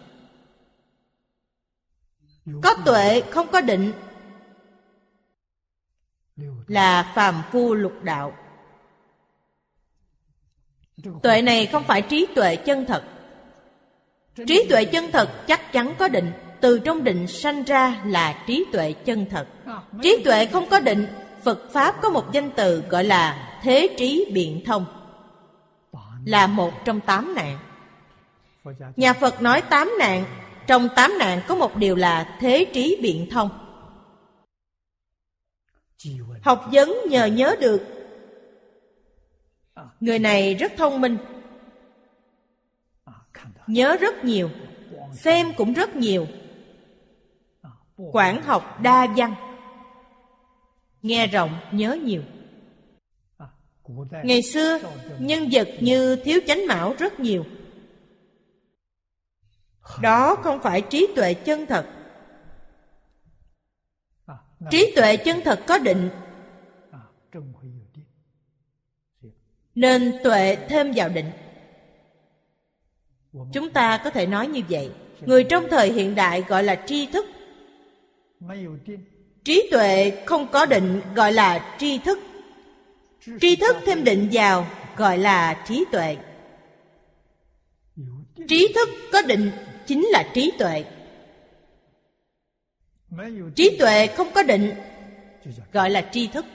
Có tuệ không có định là phàm phu lục đạo. Tuệ này không phải trí tuệ chân thật. Trí tuệ chân thật chắc chắn có định. Từ trong định sanh ra là trí tuệ chân thật. Trí tuệ không có định, Phật Pháp có một danh từ gọi là thế trí biện thông, là một trong tám nạn. Nhà Phật nói tám nạn, trong tám nạn có một điều là thế trí biện thông. Học vấn nhờ nhớ được. Người này rất thông minh, nhớ rất nhiều, xem cũng rất nhiều. Quảng học đa văn, nghe rộng nhớ nhiều. Ngày xưa, nhân vật như Thiếu Chánh Mão rất nhiều. Đó không phải trí tuệ chân thật. Trí tuệ chân thật có định, nên tuệ thêm vào định. Chúng ta có thể nói như vậy. Người trong thời hiện đại gọi là tri thức. Trí tuệ không có định gọi là tri thức. Tri thức thêm định vào gọi là trí tuệ. Trí thức có định chính là trí tuệ. Trí tuệ không có định gọi là tri thức.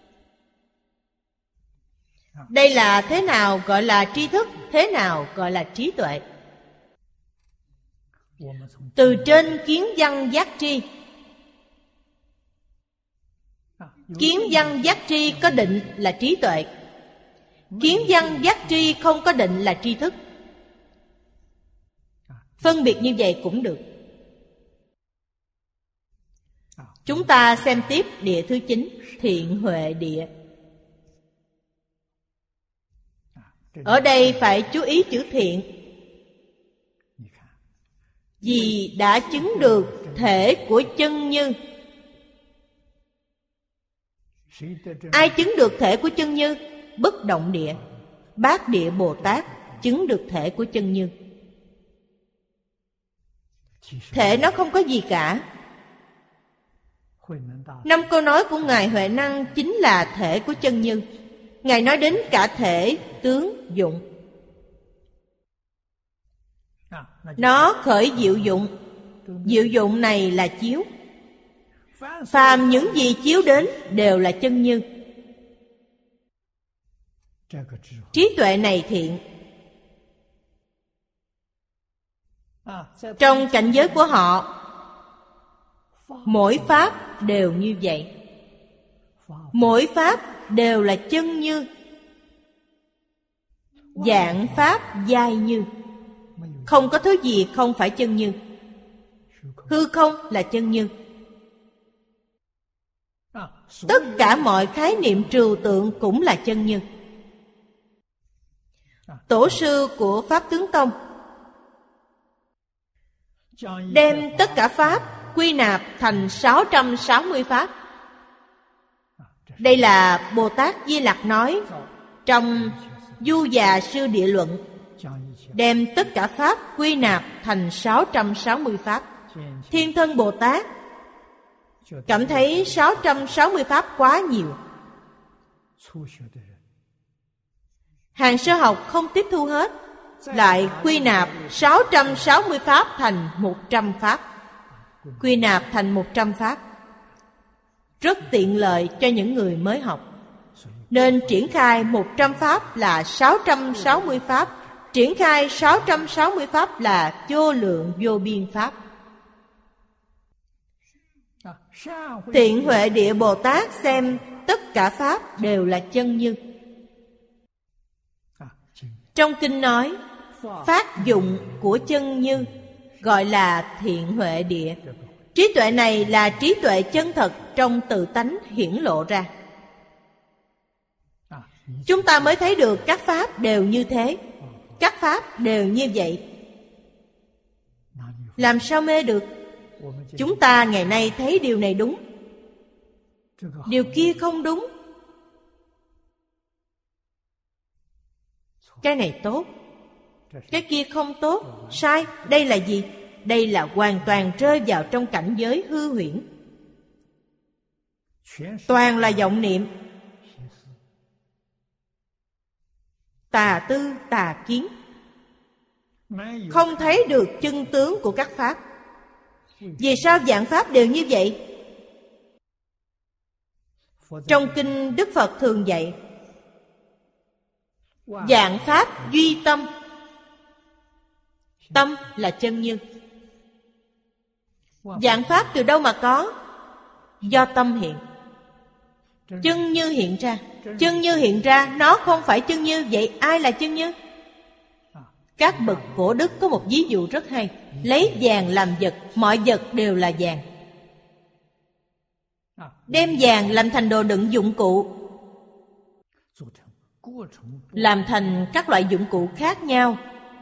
Đây là thế nào gọi là tri thức, thế nào gọi là trí tuệ? Từ trên kiến văn giác tri. Kiến văn giác tri có định là trí tuệ. Kiến văn giác tri không có định là tri thức. Phân biệt như vậy cũng được. Chúng ta xem tiếp địa thứ chín, thiện huệ địa. Ở đây phải chú ý chữ thiện, vì đã chứng được thể của chân như. Ai chứng được thể của chân như? Bất động địa, Bát Địa Bồ Tát chứng được thể của chân như. Thể nó không có gì cả. Năm câu nói của Ngài Huệ Năng chính là thể của chân như. Ngài nói đến cả thể, tướng, dụng. Nó khởi diệu dụng. Diệu dụng này là chiếu. Phàm những gì chiếu đến đều là chân như. Trí tuệ này thiện. Trong cảnh giới của họ, mỗi pháp đều như vậy. Mỗi pháp đều là chân như. Dạng pháp giai như. Không có thứ gì không phải chân như. Hư không là chân như. Tất cả mọi khái niệm trừu tượng cũng là chân như. Tổ sư của Pháp Tướng Tông đem tất cả pháp quy nạp thành sáu trăm sáu mươi pháp. Đây là Bồ Tát Di Lặc nói trong Du Già Sư Địa Luận, đem tất cả pháp quy nạp thành sáu trăm sáu mươi pháp. Thiên Thân Bồ Tát cảm thấy sáu trăm sáu mươi pháp quá nhiều. Hàng sơ học không tiếp thu hết, lại quy nạp sáu trăm sáu mươi pháp thành một trăm pháp. Quy nạp thành một trăm pháp rất tiện lợi cho những người mới học. Nên triển khai một trăm pháp là sáu trăm sáu mươi pháp. Triển khai sáu trăm sáu mươi pháp là vô lượng vô biên pháp. Thiện Huệ Địa Bồ Tát xem tất cả pháp đều là chân như. Trong kinh nói phát dụng của chân như gọi là thiện huệ địa. Trí tuệ này là trí tuệ chân thật trong tự tánh hiển lộ ra. Chúng ta mới thấy được các pháp đều như thế. Các pháp đều như vậy. Làm sao mê được? Chúng ta ngày nay thấy điều này đúng, điều kia không đúng. Cái này tốt, cái kia không tốt, sai. Đây là gì? Đây là hoàn toàn rơi vào trong cảnh giới hư huyễn. Toàn là vọng niệm, tà tư tà kiến. Không thấy được chân tướng của các pháp. Vì sao vạn pháp đều như vậy? Trong kinh Đức Phật thường dạy vạn pháp duy tâm. Tâm là chân như. Vạn pháp từ đâu mà có? Do tâm hiện. Chân như hiện ra. Chân như hiện ra, nó không phải chân như. Vậy ai là chân như? Các bậc cổ đức có một ví dụ rất hay. Lấy vàng làm vật, mọi vật đều là vàng. Đem vàng làm thành đồ đựng dụng cụ, làm thành các loại dụng cụ khác nhau,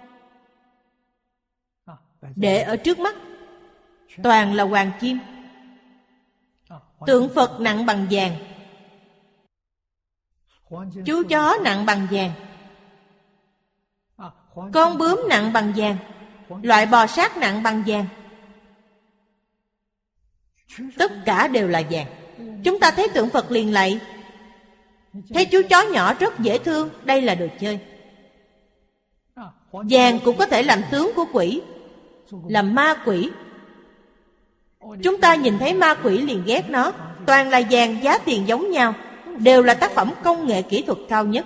để ở trước mắt toàn là hoàng kim. Tượng Phật nặng bằng vàng, chú chó nặng bằng vàng, con bướm nặng bằng vàng, loại bò sát nặng bằng vàng. Tất cả đều là vàng. Chúng ta thấy tượng Phật liền lạy, thấy chú chó nhỏ rất dễ thương, đây là đồ chơi. Vàng cũng có thể làm tướng của quỷ, làm ma quỷ. Chúng ta nhìn thấy ma quỷ liền ghét nó. Toàn là vàng, giá tiền giống nhau, đều là tác phẩm công nghệ kỹ thuật cao nhất.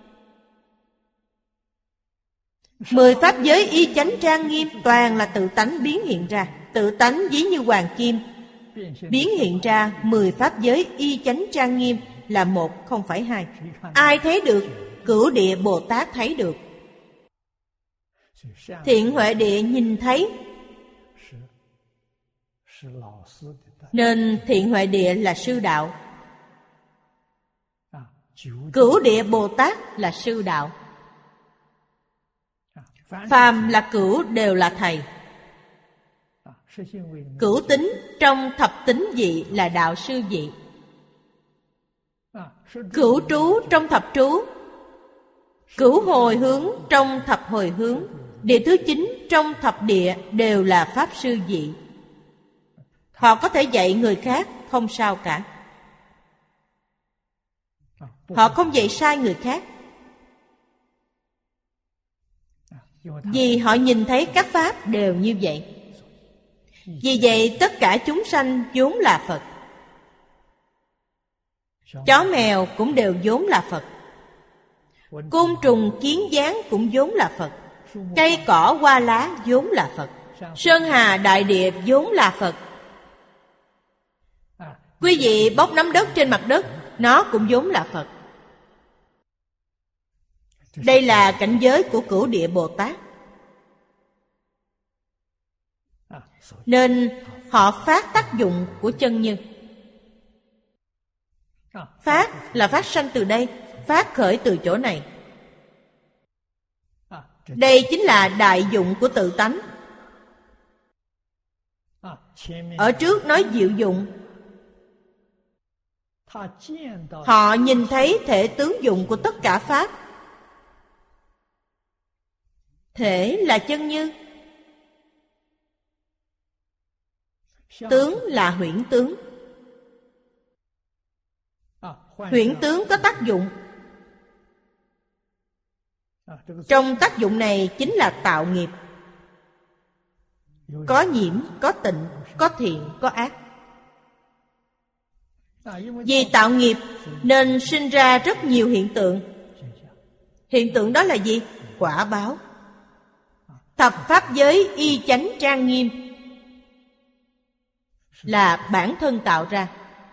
Mười pháp giới y chánh trang nghiêm, toàn là tự tánh biến hiện ra. Tự tánh ví như hoàng kim, biến hiện ra mười pháp giới y chánh trang nghiêm, là một không phải hai. Ai thấy được? Cửu địa Bồ Tát thấy được. Thiện huệ địa nhìn thấy, nên thiện huệ địa là sư đạo. Cửu địa Bồ Tát là sư đạo. Phàm là cửu đều là thầy. Cửu tính trong thập tính vị là đạo sư vị. Cửu trú trong thập trú, cửu hồi hướng trong thập hồi hướng, địa thứ chín trong thập địa đều là pháp sư vị. Họ có thể dạy người khác, không sao cả. Họ không dạy sai người khác, vì họ nhìn thấy các pháp đều như vậy. Vì vậy tất cả chúng sanh vốn là Phật. Chó mèo cũng đều vốn là Phật. Côn trùng kiến gián cũng vốn là Phật. Cây cỏ hoa lá vốn là Phật. Sơn hà đại địa vốn là Phật. Quý vị bóc nắm đất trên mặt đất, nó cũng vốn là Phật. Đây là cảnh giới của cửu địa Bồ Tát. Nên họ phát tác dụng của chân như. Phát là phát sanh từ đây, phát khởi từ chỗ này. Đây chính là đại dụng của tự tánh. Ở trước nói diệu dụng. Họ nhìn thấy thể tướng dụng của tất cả pháp. Thể là chân như, tướng là huyễn tướng. Huyễn tướng có tác dụng. Trong tác dụng này chính là tạo nghiệp. Có nhiễm, có tịnh, có thiện, có ác. Vì tạo nghiệp nên sinh ra rất nhiều hiện tượng. Hiện tượng đó là gì? Quả báo. Thập pháp giới y chánh trang nghiêm là bản thân tạo ra.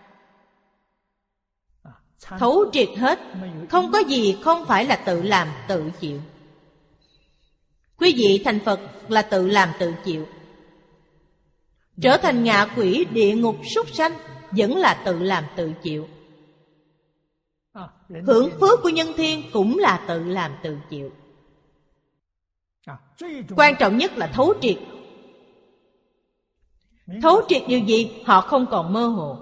Thấu triệt hết, không có gì không phải là tự làm tự chịu. Quý vị thành Phật là tự làm tự chịu. Trở thành ngạ quỷ, địa ngục, súc sanh vẫn là tự làm tự chịu. Hưởng phước của nhân thiên cũng là tự làm tự chịu. Quan trọng nhất là thấu triệt. Thấu triệt điều gì? Họ không còn mơ hồ.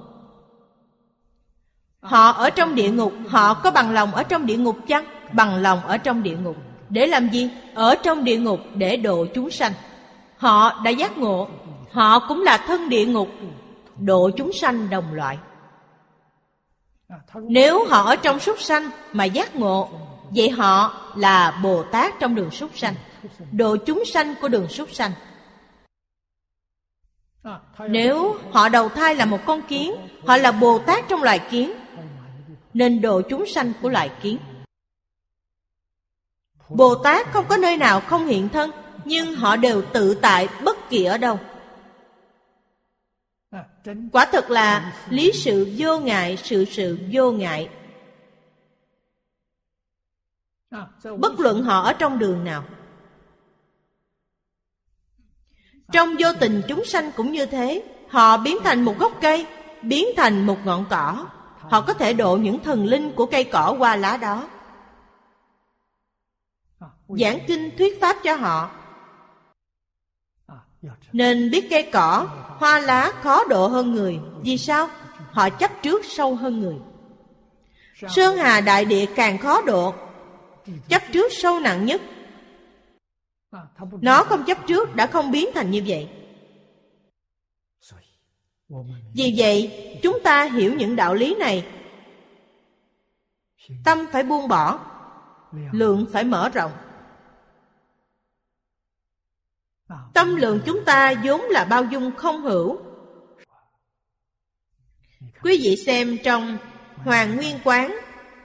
Họ ở trong địa ngục, họ có bằng lòng ở trong địa ngục chăng? Bằng lòng ở trong địa ngục. Để làm gì? Ở trong địa ngục để độ chúng sanh. Họ đã giác ngộ, họ cũng là thân địa ngục, độ chúng sanh đồng loại. Nếu họ ở trong súc sanh mà giác ngộ, vậy họ là Bồ Tát trong đường súc sanh, độ chúng sanh của đường súc sanh. Nếu họ đầu thai là một con kiến, họ là Bồ Tát trong loài kiến, nên độ chúng sanh của loài kiến. Bồ Tát không có nơi nào không hiện thân, nhưng họ đều tự tại bất kỳ ở đâu. Quả thực là lý sự vô ngại, sự sự vô ngại. Bất luận họ ở trong đường nào. Trong vô tình chúng sanh cũng như thế. Họ biến thành một gốc cây, biến thành một ngọn cỏ, họ có thể độ những thần linh của cây cỏ hoa lá đó. giảng kinh thuyết pháp cho họ. Nên biết cây cỏ, hoa lá khó độ hơn người. Vì sao? Họ chấp trước sâu hơn người. Sơn hà đại địa càng khó độ, chấp trước sâu nặng nhất. Nó không chấp trước đã không biến thành như vậy. Vì vậy, chúng ta hiểu những đạo lý này. Tâm phải buông bỏ, lượng phải mở rộng. Tâm lượng chúng ta vốn là bao dung không hữu. Quý vị xem trong Hoàng Nguyên Quán,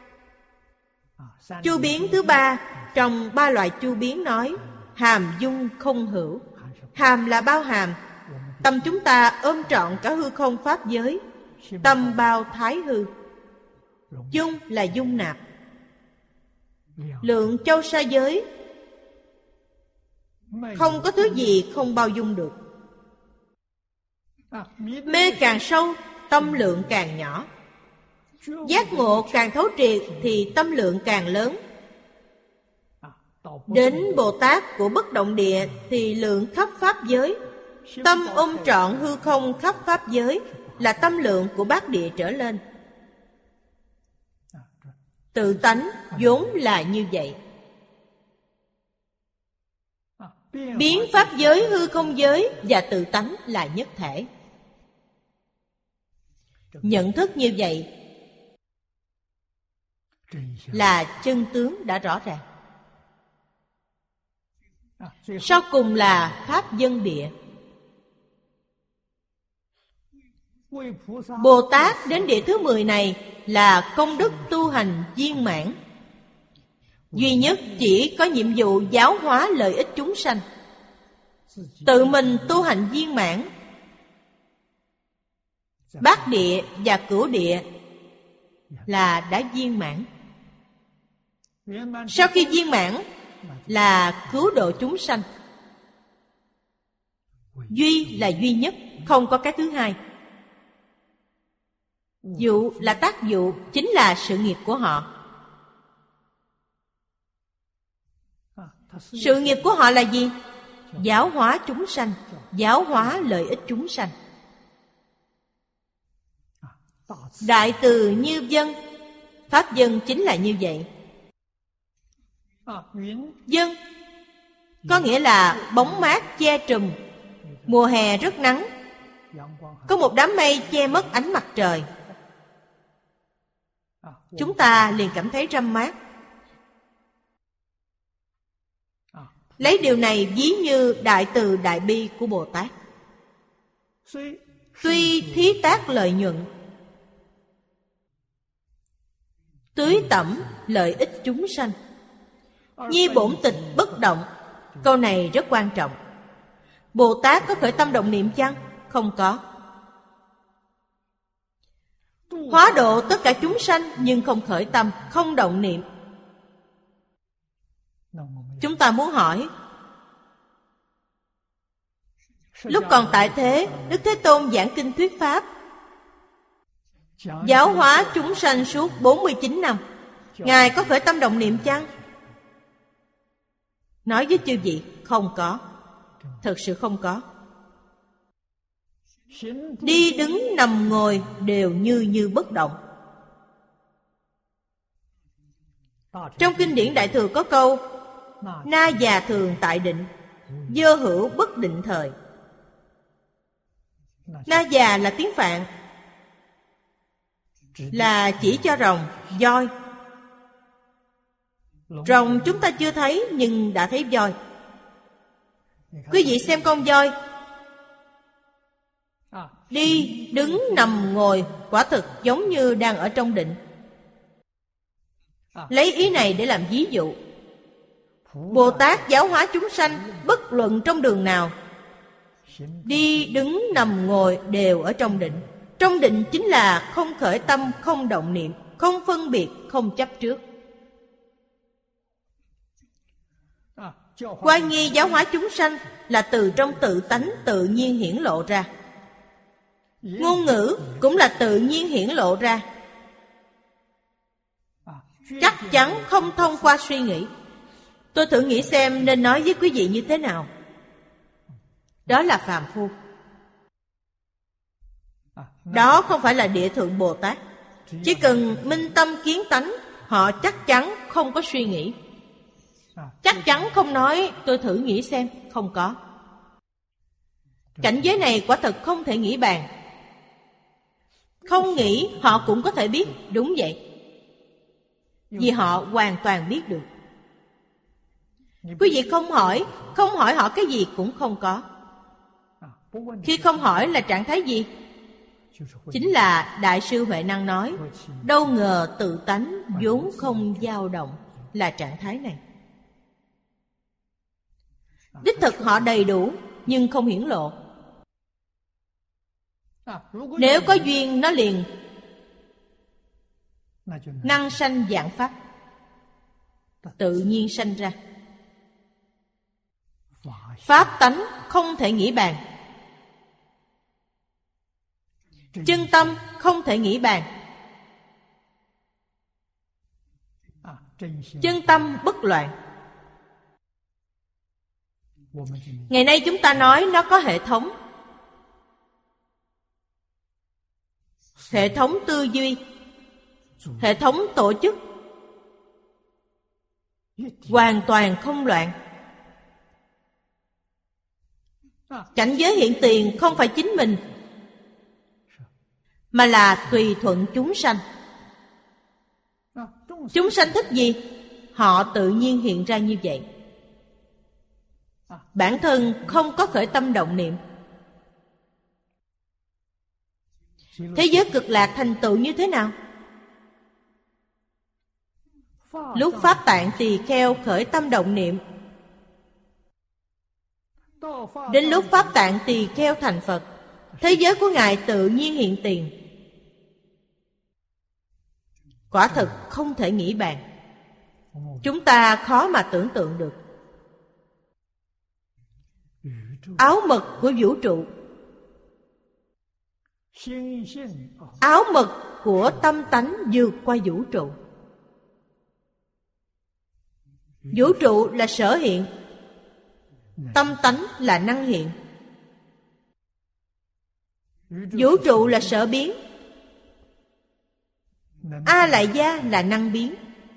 chu biến thứ ba trong ba loại chu biến nói hàm dung không hữu. Hàm là bao hàm. Tâm chúng ta ôm trọn cả hư không pháp giới. Tâm bao thái hư. Dung là dung nạp. Lượng châu sa giới, không có thứ gì không bao dung được. Mê càng sâu, tâm lượng càng nhỏ. Giác ngộ càng thấu triệt thì tâm lượng càng lớn. Đến Bồ Tát của bất động địa thì lượng khắp pháp giới. Tâm ôm trọn hư không khắp pháp giới là tâm lượng của bát địa trở lên. Tự tánh vốn là như vậy. Biến pháp giới, hư không giới và tự tánh là nhất thể. Nhận thức như vậy là chân tướng đã rõ ràng. Sau cùng là pháp dân địa. Bồ Tát đến địa thứ mười này là công đức tu hành viên mãn. Duy nhất chỉ có nhiệm vụ giáo hóa lợi ích chúng sanh. Tự mình tu hành viên mãn. Bát địa và cửu địa là đã viên mãn. Sau khi viên mãn là cứu độ chúng sanh. Duy là duy nhất, không có cái thứ hai. Dụ là tác dụ, chính là sự nghiệp của họ. Sự nghiệp của họ là gì? Giáo hóa chúng sanh, giáo hóa lợi ích chúng sanh. Đại từ như dân, pháp dân chính là như vậy. Dân có nghĩa là bóng mát che trùm. Mùa hè rất nắng, có một đám mây che mất ánh mặt trời, chúng ta liền cảm thấy râm mát. Lấy điều này ví như đại từ đại bi của Bồ Tát. Tuy thí tác lợi nhuận, tưới tẩm lợi ích chúng sanh, nhi bổn tịch bất động. Câu này rất quan trọng. Bồ Tát có khởi tâm động niệm chăng? Không có. Hóa độ tất cả chúng sanh nhưng không khởi tâm, không động niệm. Chúng ta muốn hỏi, lúc còn tại thế, Đức Thế Tôn giảng kinh thuyết pháp, giáo hóa chúng sanh suốt bốn mươi chín năm, Ngài có khởi tâm động niệm chăng? Nói với chư vị, không có. Thật sự không có. Đi đứng nằm ngồi đều như như bất động. Trong kinh điển Đại Thừa có câu na già thường tại định, dơ hữu bất định thời. Na già là tiếng Phạn, là chỉ cho rồng, voi. Rồng chúng ta chưa thấy nhưng đã thấy voi. Quý vị xem con voi, đi, đứng, nằm, ngồi, quả thực giống như đang ở trong định. Lấy ý này để làm ví dụ. Bồ Tát giáo hóa chúng sanh bất luận trong đường nào, đi, đứng, nằm, ngồi đều ở trong định. Trong định chính là không khởi tâm, không động niệm, không phân biệt, không chấp trước. Oai nghi giáo hóa chúng sanh là từ trong tự tánh tự nhiên hiển lộ ra. Ngôn ngữ cũng là tự nhiên hiển lộ ra, chắc chắn không thông qua suy nghĩ. Tôi thử nghĩ xem nên nói với quý vị như thế nào. Đó là phàm phu. Đó không phải là Địa Thượng Bồ Tát. Chỉ cần minh tâm kiến tánh, họ chắc chắn không có suy nghĩ. Chắc chắn không nói tôi thử nghĩ xem. Không có. Cảnh giới này quả thật không thể nghĩ bàn. Không nghĩ họ cũng có thể biết. Đúng vậy. Vì họ hoàn toàn biết được. Quý vị không hỏi, không hỏi họ cái gì cũng không có. Khi không hỏi là trạng thái gì? Chính là Đại sư Huệ Năng nói, đâu ngờ tự tánh vốn không dao động, là trạng thái này. Đích thực họ đầy đủ nhưng không hiển lộ. Nếu có duyên nó liền năng sanh vạn pháp, tự nhiên sanh ra. Pháp tánh không thể nghĩ bàn. Chân tâm không thể nghĩ bàn. Chân tâm bất loạn. Ngày nay chúng ta nói nó có hệ thống. Hệ thống tư duy, hệ thống tổ chức, hoàn toàn không loạn. Cảnh giới hiện tiền không phải chính mình, mà là tùy thuận chúng sanh. Chúng sanh thích gì, họ tự nhiên hiện ra như vậy. Bản thân không có khởi tâm động niệm. Thế giới cực lạc thành tựu như thế nào? Lúc Pháp Tạng Tỳ Kheo khởi tâm động niệm, đến lúc Pháp Tạng Tỳ Kheo thành Phật, thế giới của Ngài tự nhiên hiện tiền. Quả thực không thể nghĩ bàn. Chúng ta khó mà tưởng tượng được. Áo mật của vũ trụ, áo mật của tâm tánh vượt qua vũ trụ. Vũ trụ là sở hiện, tâm tánh là năng hiện. Vũ trụ là sở biến, A Lại Gia là năng biến.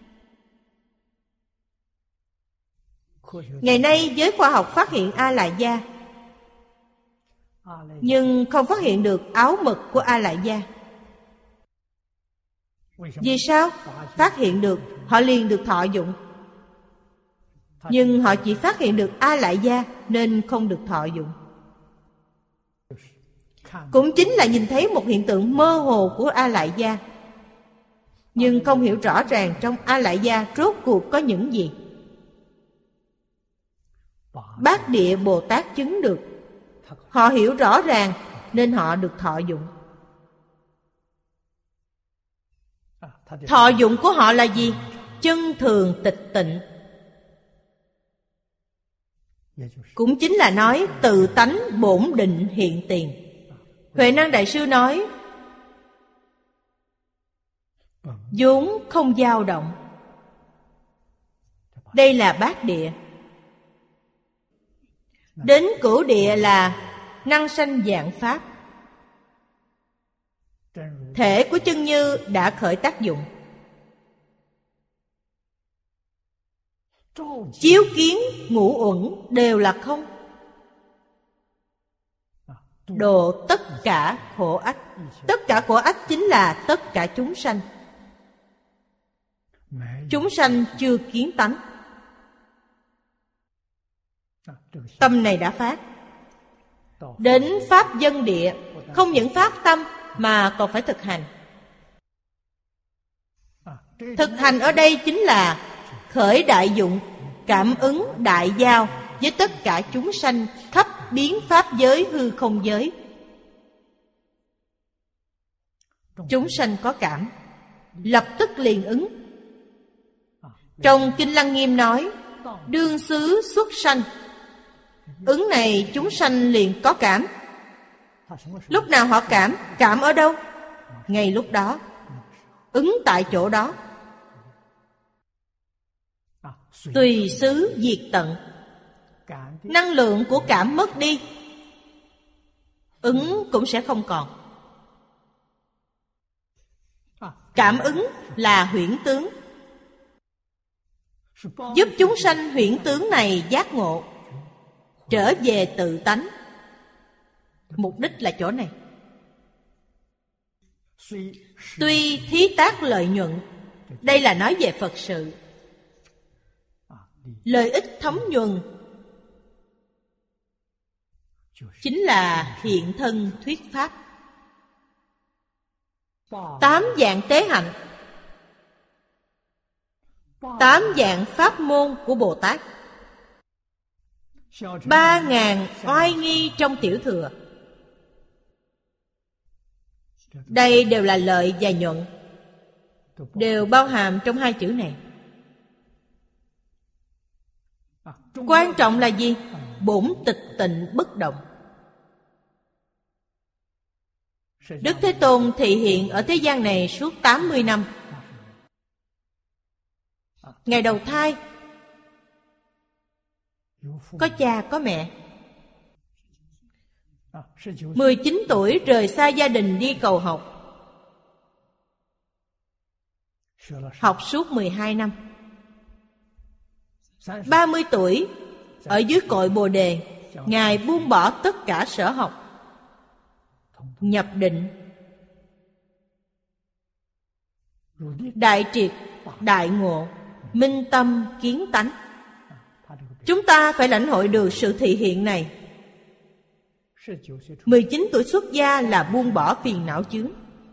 Ngày nay giới khoa học phát hiện A Lại Gia, nhưng không phát hiện được áo mật của A Lại Gia. Vì sao? Phát hiện được, họ liền được thọ dụng. Nhưng họ chỉ phát hiện được A Lại Gia nên không được thọ dụng. Cũng chính là nhìn thấy một hiện tượng mơ hồ của A Lại Gia, nhưng không hiểu rõ ràng trong A Lại Gia rốt cuộc có những gì. Bát Địa Bồ Tát chứng được. Họ hiểu rõ ràng nên họ được thọ dụng. Thọ dụng của họ là gì? Chân thường tịch tịnh. Cũng chính là nói tự tánh bổn định hiện tiền. Huệ Năng Đại Sư nói vốn không dao động. Đây là bát địa. Đến cửu địa là năng sanh vạn pháp. Thể của chân như đã khởi tác dụng. Chiếu kiến ngũ uẩn đều là không. Độ tất cả khổ ách. Tất cả khổ ách chính là tất cả chúng sanh. Chúng sanh chưa kiến tánh. Tâm này đã phát. Đến pháp dân địa, không những phát tâm mà còn phải thực hành. Thực hành ở đây chính là khởi đại dụng, cảm ứng đại giao với tất cả chúng sanh khắp biến pháp giới hư không giới. Chúng sanh có cảm, lập tức liền ứng. Trong Kinh Lăng Nghiêm nói đương xứ xuất sanh. Ứng này chúng sanh liền có cảm. Lúc nào họ cảm? Cảm ở đâu? Ngay lúc đó. Ứng tại chỗ đó. tùy xứ diệt tận. Năng lượng của cảm mất đi, ứng cũng sẽ không còn. Cảm ứng là huyễn tướng, giúp chúng sanh huyễn tướng này giác ngộ, trở về tự tánh. Mục đích là chỗ này. Tuy thí tác lợi nhuận, đây là nói về Phật sự. Lợi ích thấm nhuần chính là hiện thân thuyết pháp. Tám dạng tế hạnh, tám dạng pháp môn của Bồ Tát, ba ngàn oai nghi trong tiểu thừa. Đây đều là lợi và nhuận, đều bao hàm trong hai chữ này. Quan trọng là gì? Bổn tịch tịnh bất động. Đức Thế Tôn thị hiện ở thế gian này suốt tám mươi năm. Ngày đầu thai có cha có mẹ. mười chín tuổi rời xa gia đình đi cầu học. Học suốt mười hai năm. ba mươi tuổi ở dưới cội Bồ Đề, Ngài buông bỏ tất cả sở học, nhập định, đại triệt, đại ngộ, minh tâm kiến tánh. Chúng ta phải lãnh hội được sự thị hiện này. mười chín tuổi xuất gia là buông bỏ phiền não chướng.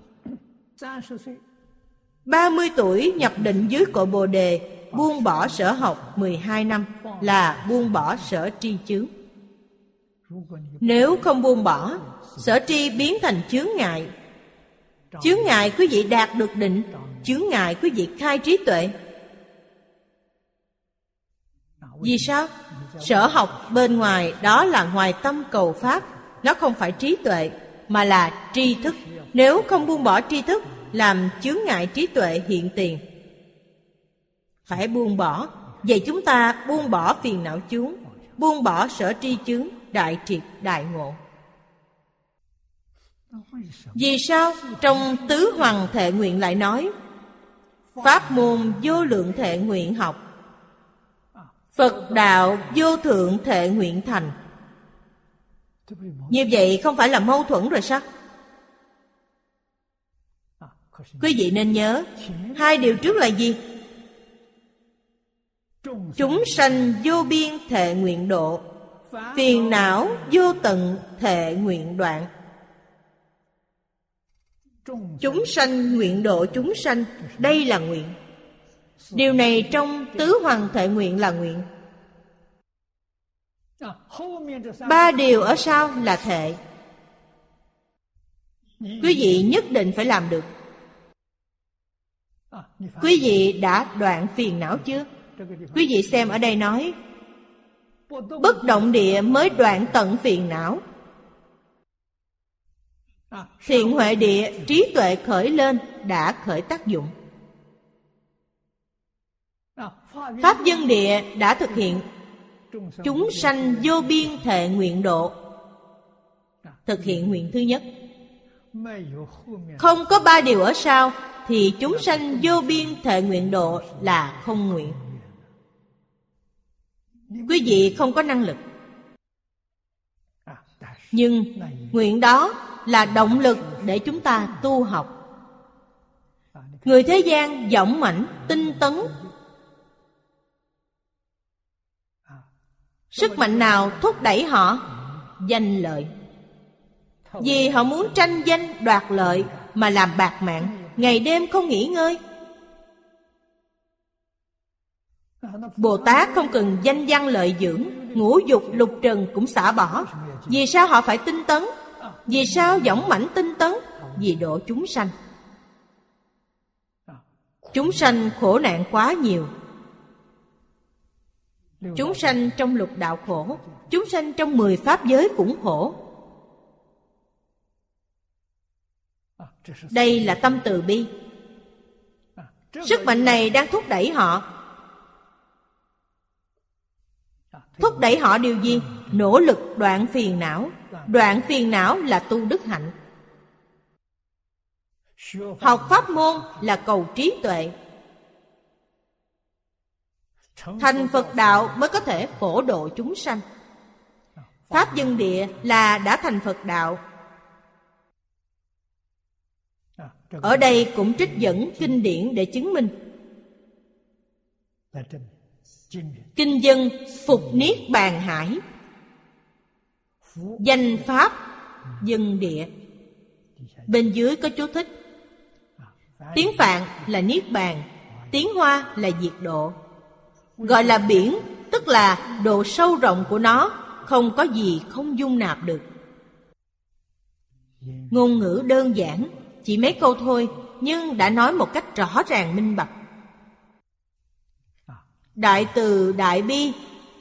ba mươi tuổi nhập định dưới cội Bồ Đề, buông bỏ sở học mười hai năm là buông bỏ sở tri chướng. Nếu không buông bỏ, sở tri biến thành chướng ngại. Chướng ngại quý vị đạt được định, chướng ngại quý vị khai trí tuệ. Vì sao? Sở học bên ngoài đó là ngoài tâm cầu pháp, nó không phải trí tuệ mà là tri thức. Nếu không buông bỏ tri thức, làm chướng ngại trí tuệ hiện tiền. Phải buông bỏ. Vậy chúng ta buông bỏ phiền não chướng, buông bỏ sở tri chướng, đại triệt đại ngộ. Vì sao trong tứ hoằng thệ nguyện lại nói pháp môn vô lượng thệ nguyện học, Phật đạo vô thượng thệ nguyện thành? Như vậy không phải là mâu thuẫn rồi sao? Quý vị nên nhớ, hai điều trước là gì? Chúng sanh vô biên thệ nguyện độ, phiền não vô tận thệ nguyện đoạn. Chúng sanh nguyện độ chúng sanh, đây là nguyện. Điều này trong tứ hoằng thệ nguyện là nguyện. Ba điều ở sau là thệ. Quý vị nhất định phải làm được. Quý vị đã đoạn phiền não chưa? Quý vị xem ở đây nói bất động địa mới đoạn tận phiền não. Thiện huệ địa trí tuệ khởi lên đã khởi tác dụng. Pháp dân địa đã thực hiện. Chúng sanh vô biên thệ nguyện độ, thực hiện nguyện thứ nhất. Không có ba điều ở sau thì chúng sanh vô biên thệ nguyện độ là không nguyện. Quý vị không có năng lực, nhưng nguyện đó là động lực để chúng ta tu học. Người thế gian dõng mãnh, tinh tấn. Sức mạnh nào thúc đẩy họ? Danh lợi. Vì họ muốn tranh danh đoạt lợi mà làm bạc mạng, ngày đêm không nghỉ ngơi. Bồ Tát không cần danh văn lợi dưỡng, ngũ dục lục trần cũng xả bỏ. Vì sao họ phải tinh tấn? Vì sao dõng mãnh tinh tấn? Vì độ chúng sanh. Chúng sanh khổ nạn quá nhiều. Chúng sanh trong lục đạo khổ, chúng sanh trong mười pháp giới cũng khổ. Đây là tâm từ bi. Sức mạnh này đang thúc đẩy họ. Thúc đẩy họ điều gì? Nỗ lực đoạn phiền não. Đoạn phiền não là tu đức hạnh. Học pháp môn là cầu trí tuệ. Thành Phật đạo mới có thể phổ độ chúng sanh. Pháp Dân Địa là đã thành Phật đạo. Ở đây cũng trích dẫn kinh điển để chứng minh. Kinh Dân Phục Niết Bàn Hải, danh Pháp Dân Địa. Bên dưới có chú thích. Tiếng Phạn là Niết Bàn, tiếng Hoa là diệt độ. Gọi là biển, tức là độ sâu rộng của nó, không có gì không dung nạp được. Ngôn ngữ đơn giản, chỉ mấy câu thôi, nhưng đã nói một cách rõ ràng minh bạch. Đại từ đại bi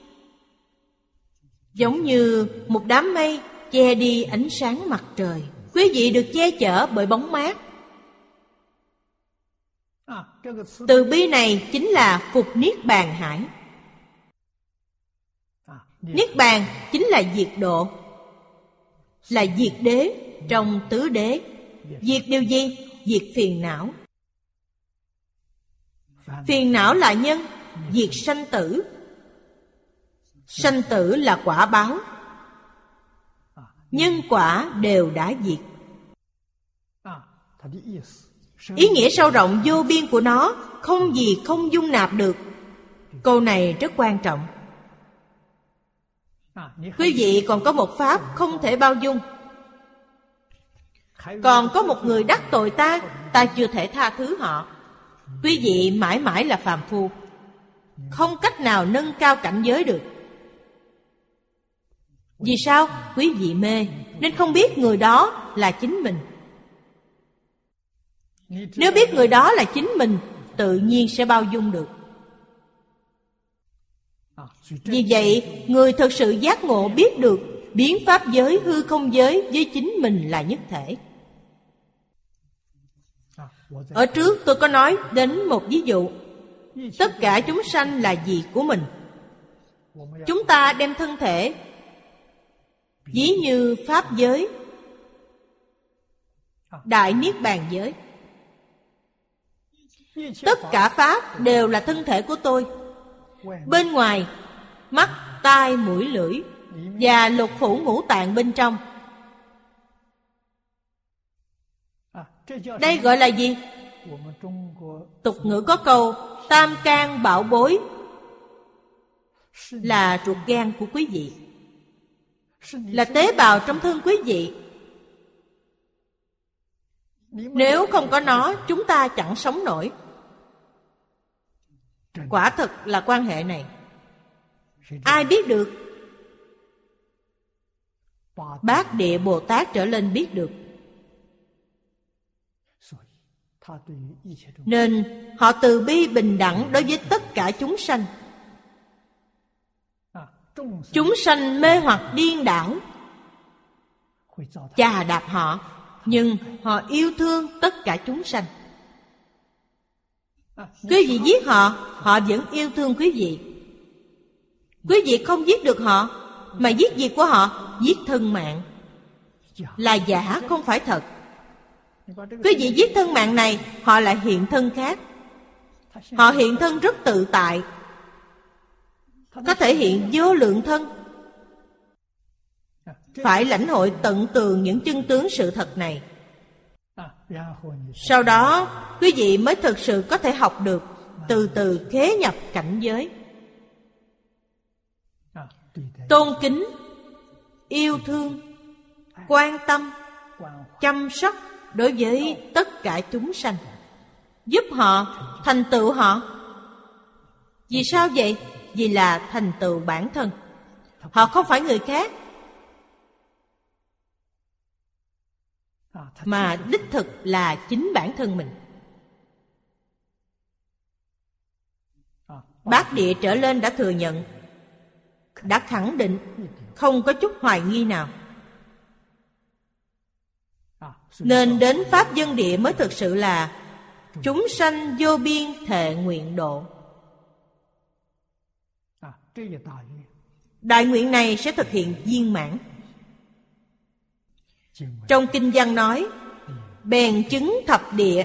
giống như một đám mây che đi ánh sáng mặt trời. Quý vị được che chở bởi bóng mát. Từ bi này chính là phục Niết Bàn Hải. Niết Bàn chính là diệt độ, là diệt đế trong tứ đế. Diệt điều gì? Diệt phiền não. Phiền não là nhân, diệt sanh tử. Sanh tử là quả báo. Nhân quả đều đã diệt. Ý nghĩa sâu rộng vô biên của nó, không gì không dung nạp được. Câu này rất quan trọng. Quý vị còn có một pháp không thể bao dung. Còn có một người đắc tội ta, ta chưa thể tha thứ họ. Quý vị mãi mãi là phàm phu, không cách nào nâng cao cảnh giới được. Vì sao? Quý vị mê, nên không biết người đó là chính mình. Nếu biết người đó là chính mình, tự nhiên sẽ bao dung được. Vì vậy, người thực sự giác ngộ biết được biến pháp giới, hư không giới với chính mình là nhất thể. Ở trước tôi có nói đến một ví dụ. Tất cả chúng sanh là gì của mình. Chúng ta đem thân thể ví như pháp giới, đại niết bàn giới. Tất cả pháp đều là thân thể của tôi. Bên ngoài, mắt, tai, mũi, lưỡi và lục phủ ngũ tạng bên trong. Đây gọi là gì? Tục ngữ có câu tam can bảo bối, là ruột gan của quý vị, là tế bào trong thân quý vị. Nếu không có nó, chúng ta chẳng sống nổi. Quả thực là quan hệ này. Ai biết được? Bát Địa Bồ Tát trở lên biết được. Nên họ từ bi bình đẳng đối với tất cả chúng sanh. Chúng sanh mê hoặc điên đảo, chà đạp họ, nhưng họ yêu thương tất cả chúng sanh. Quý vị giết họ, họ vẫn yêu thương quý vị. Quý vị không giết được họ, mà giết việc của họ, giết thân mạng, là giả không phải thật. Quý vị giết thân mạng này, họ lại hiện thân khác. Họ hiện thân rất tự tại, có thể hiện vô lượng thân. Phải lãnh hội tận tường những chân tướng sự thật này. Sau đó quý vị mới thực sự có thể học được, từ từ khế nhập cảnh giới. Tôn kính, yêu thương, quan tâm, chăm sóc đối với tất cả chúng sanh, giúp họ, thành tựu họ. Vì sao vậy? Vì là thành tựu bản thân. Họ không phải người khác, mà đích thực là chính bản thân mình. Bát Địa trở lên đã thừa nhận, đã khẳng định, không có chút hoài nghi nào. Nên đến Pháp Dân Địa mới thực sự là chúng sanh vô biên thệ nguyện độ. đại nguyện này sẽ thực hiện viên mãn. Trong kinh văn nói, bèn chứng thập địa.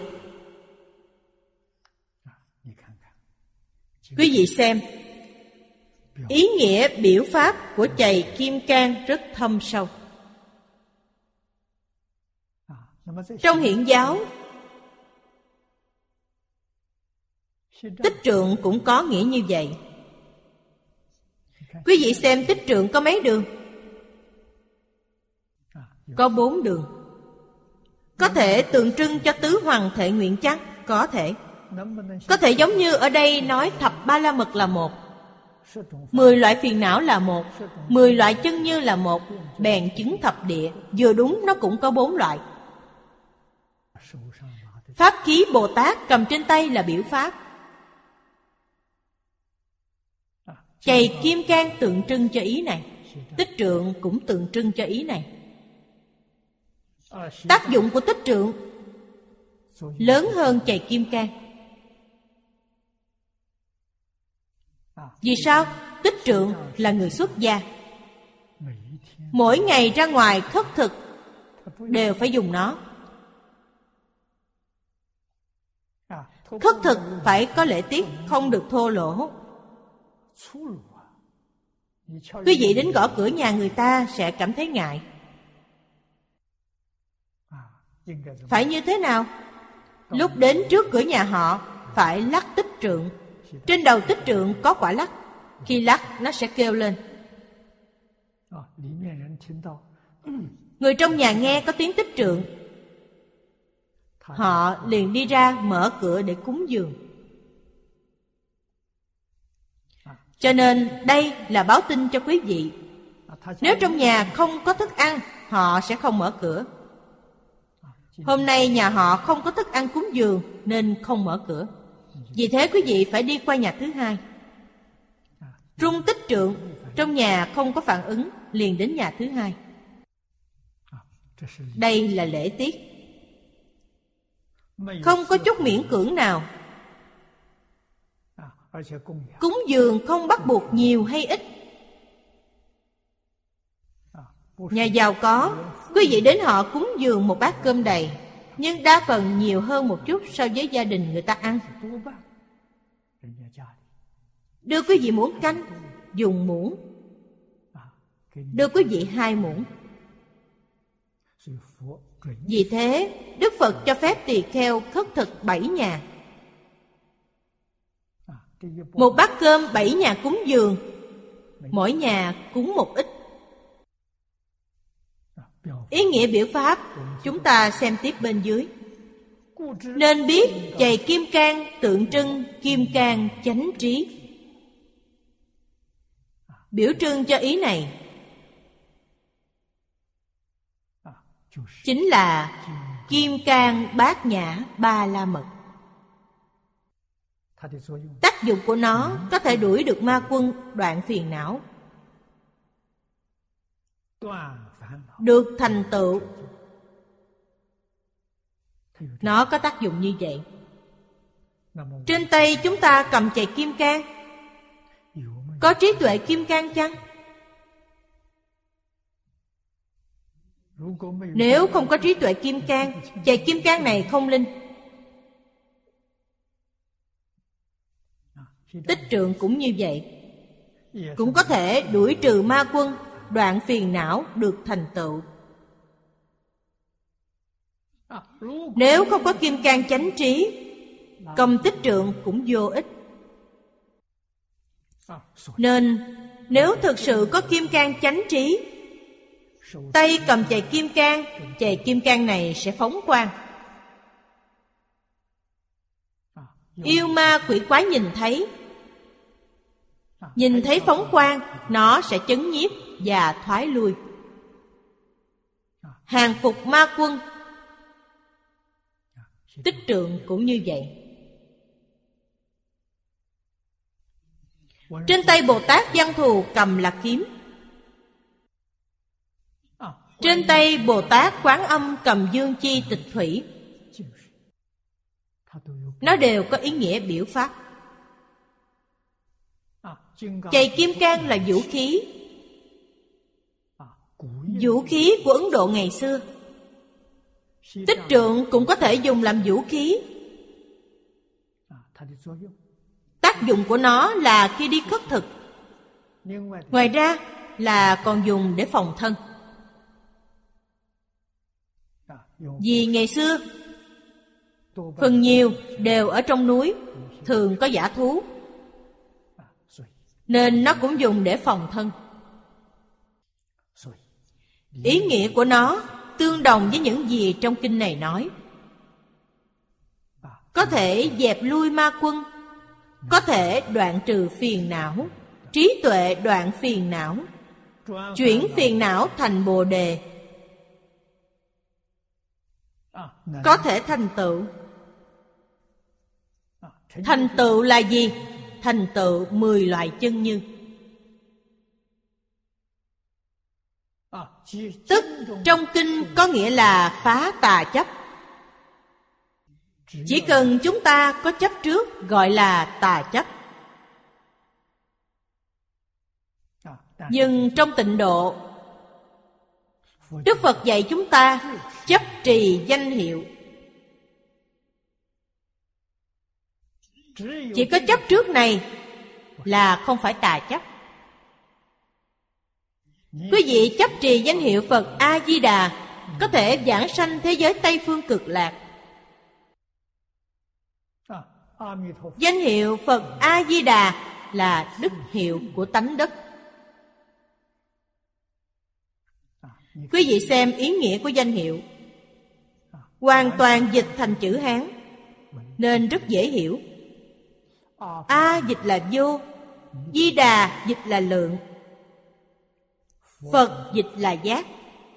Quý vị xem, ý nghĩa biểu pháp của chày Kim Cang rất thâm sâu. Trong Hiển giáo, Tích Trượng cũng có nghĩa như vậy. Quý vị xem Tích Trượng có mấy đường? Có bốn đường. Có thể tượng trưng cho tứ hoàng thể nguyện chăng? Có thể. Có thể giống như ở đây nói thập ba la mật là một, mười loại phiền não là một, mười loại chân như là một, bèn chứng thập địa. Vừa đúng, nó cũng có bốn loại. Pháp khí Bồ Tát cầm trên tay là biểu pháp. Chày Kim Cang tượng trưng cho ý này. Tích Trượng cũng tượng trưng cho ý này. Tác dụng của Tích Trượng lớn hơn chày Kim Cang. Vì sao? Tích Trượng là người xuất gia, mỗi ngày ra ngoài khất thực đều phải dùng nó. Khất thực phải có lễ tiết, không được thô lỗ. Quý vị đến gõ cửa nhà người ta sẽ cảm thấy ngại. Phải như thế nào? Lúc đến trước cửa nhà họ phải lắc Tích Trượng. Trên đầu Tích Trượng có quả lắc. Khi lắc nó sẽ kêu lên. Người trong nhà nghe có tiếng Tích Trượng, họ liền đi ra mở cửa để cúng dường. Cho nên đây là báo tin cho quý vị. Nếu trong nhà không có thức ăn, họ sẽ không mở cửa. Hôm nay nhà họ không có thức ăn cúng dường nên không mở cửa. Vì thế quý vị phải đi qua nhà thứ hai. Trung Tích Trượng, trong nhà không có phản ứng, liền đến nhà thứ hai. Đây là lễ tiết, không có chút miễn cưỡng nào. Cúng dường không bắt buộc nhiều hay ít. Nhà giàu có, quý vị đến họ cúng dường một bát cơm đầy, nhưng đa phần nhiều hơn một chút so với gia đình người ta ăn. Đưa quý vị muỗng canh, dùng muỗng. Đưa quý vị hai muỗng. Vì thế, Đức Phật cho phép tỳ kheo khất thực bảy nhà. Một bát cơm bảy nhà cúng dường, mỗi nhà cúng một ít. Ý nghĩa biểu pháp chúng ta xem tiếp bên dưới. Nên biết chày Kim Cang tượng trưng Kim Cang chánh trí. Biểu trưng cho ý này chính là Kim Cang Bát Nhã Ba La Mật. Tác dụng của nó có thể đuổi được ma quân, đoạn phiền não, được thành tựu. Nó có tác dụng như vậy. Trên tay chúng ta cầm chày Kim Cang, có trí tuệ Kim Cang chăng? Nếu không có trí tuệ Kim Cang, chày Kim Cang này không linh. Tích Trượng cũng như vậy, cũng có thể đuổi trừ ma quân, đoạn phiền não, được thành tựu. Nếu không có Kim Cang chánh trí, cầm Tích Trượng cũng vô ích. Nên nếu thực sự có Kim Cang chánh trí, tay cầm chày Kim Cang, chày Kim Cang này sẽ phóng quang. Yêu ma quỷ quái nhìn thấy, nhìn thấy phóng quang, nó sẽ chấn nhiếp và thoái lui, hàng phục ma quân. Tích Trượng cũng như vậy. Trên tay Bồ Tát Văn Thù cầm là kiếm. Trên tay Bồ Tát Quán Âm cầm dương chi tịch thủy. Nó đều có ý nghĩa biểu pháp. Chày Kim Cang là vũ khí, vũ khí của Ấn Độ ngày xưa. Tích trượng cũng có thể dùng làm vũ khí. Tác dụng của nó là khi đi khất thực. Ngoài ra là còn dùng để phòng thân. Vì ngày xưa phần nhiều đều ở trong núi, thường có dã thú, nên nó cũng dùng để phòng thân. Ý nghĩa của nó tương đồng với những gì trong kinh này nói. Có thể dẹp lui ma quân, có thể đoạn trừ phiền não, trí tuệ đoạn phiền não, chuyển phiền não thành bồ đề, có thể thành tựu. Thành tựu là gì? Thành tựu mười loại chân như. Tức trong kinh có nghĩa là phá tà chấp. Chỉ cần chúng ta có chấp trước gọi là tà chấp. Nhưng trong tịnh độ, Đức Phật dạy chúng ta chấp trì danh hiệu. Chỉ có chấp trước này là không phải tà chấp. Quý vị chấp trì danh hiệu Phật A-di-đà có thể vãng sanh thế giới Tây Phương Cực Lạc. Danh hiệu Phật A-di-đà là đức hiệu của tánh đất. Quý vị xem ý nghĩa của danh hiệu, hoàn toàn dịch thành chữ Hán nên rất dễ hiểu. A dịch là vô, Di Đà dịch là lượng, Phật dịch là giác.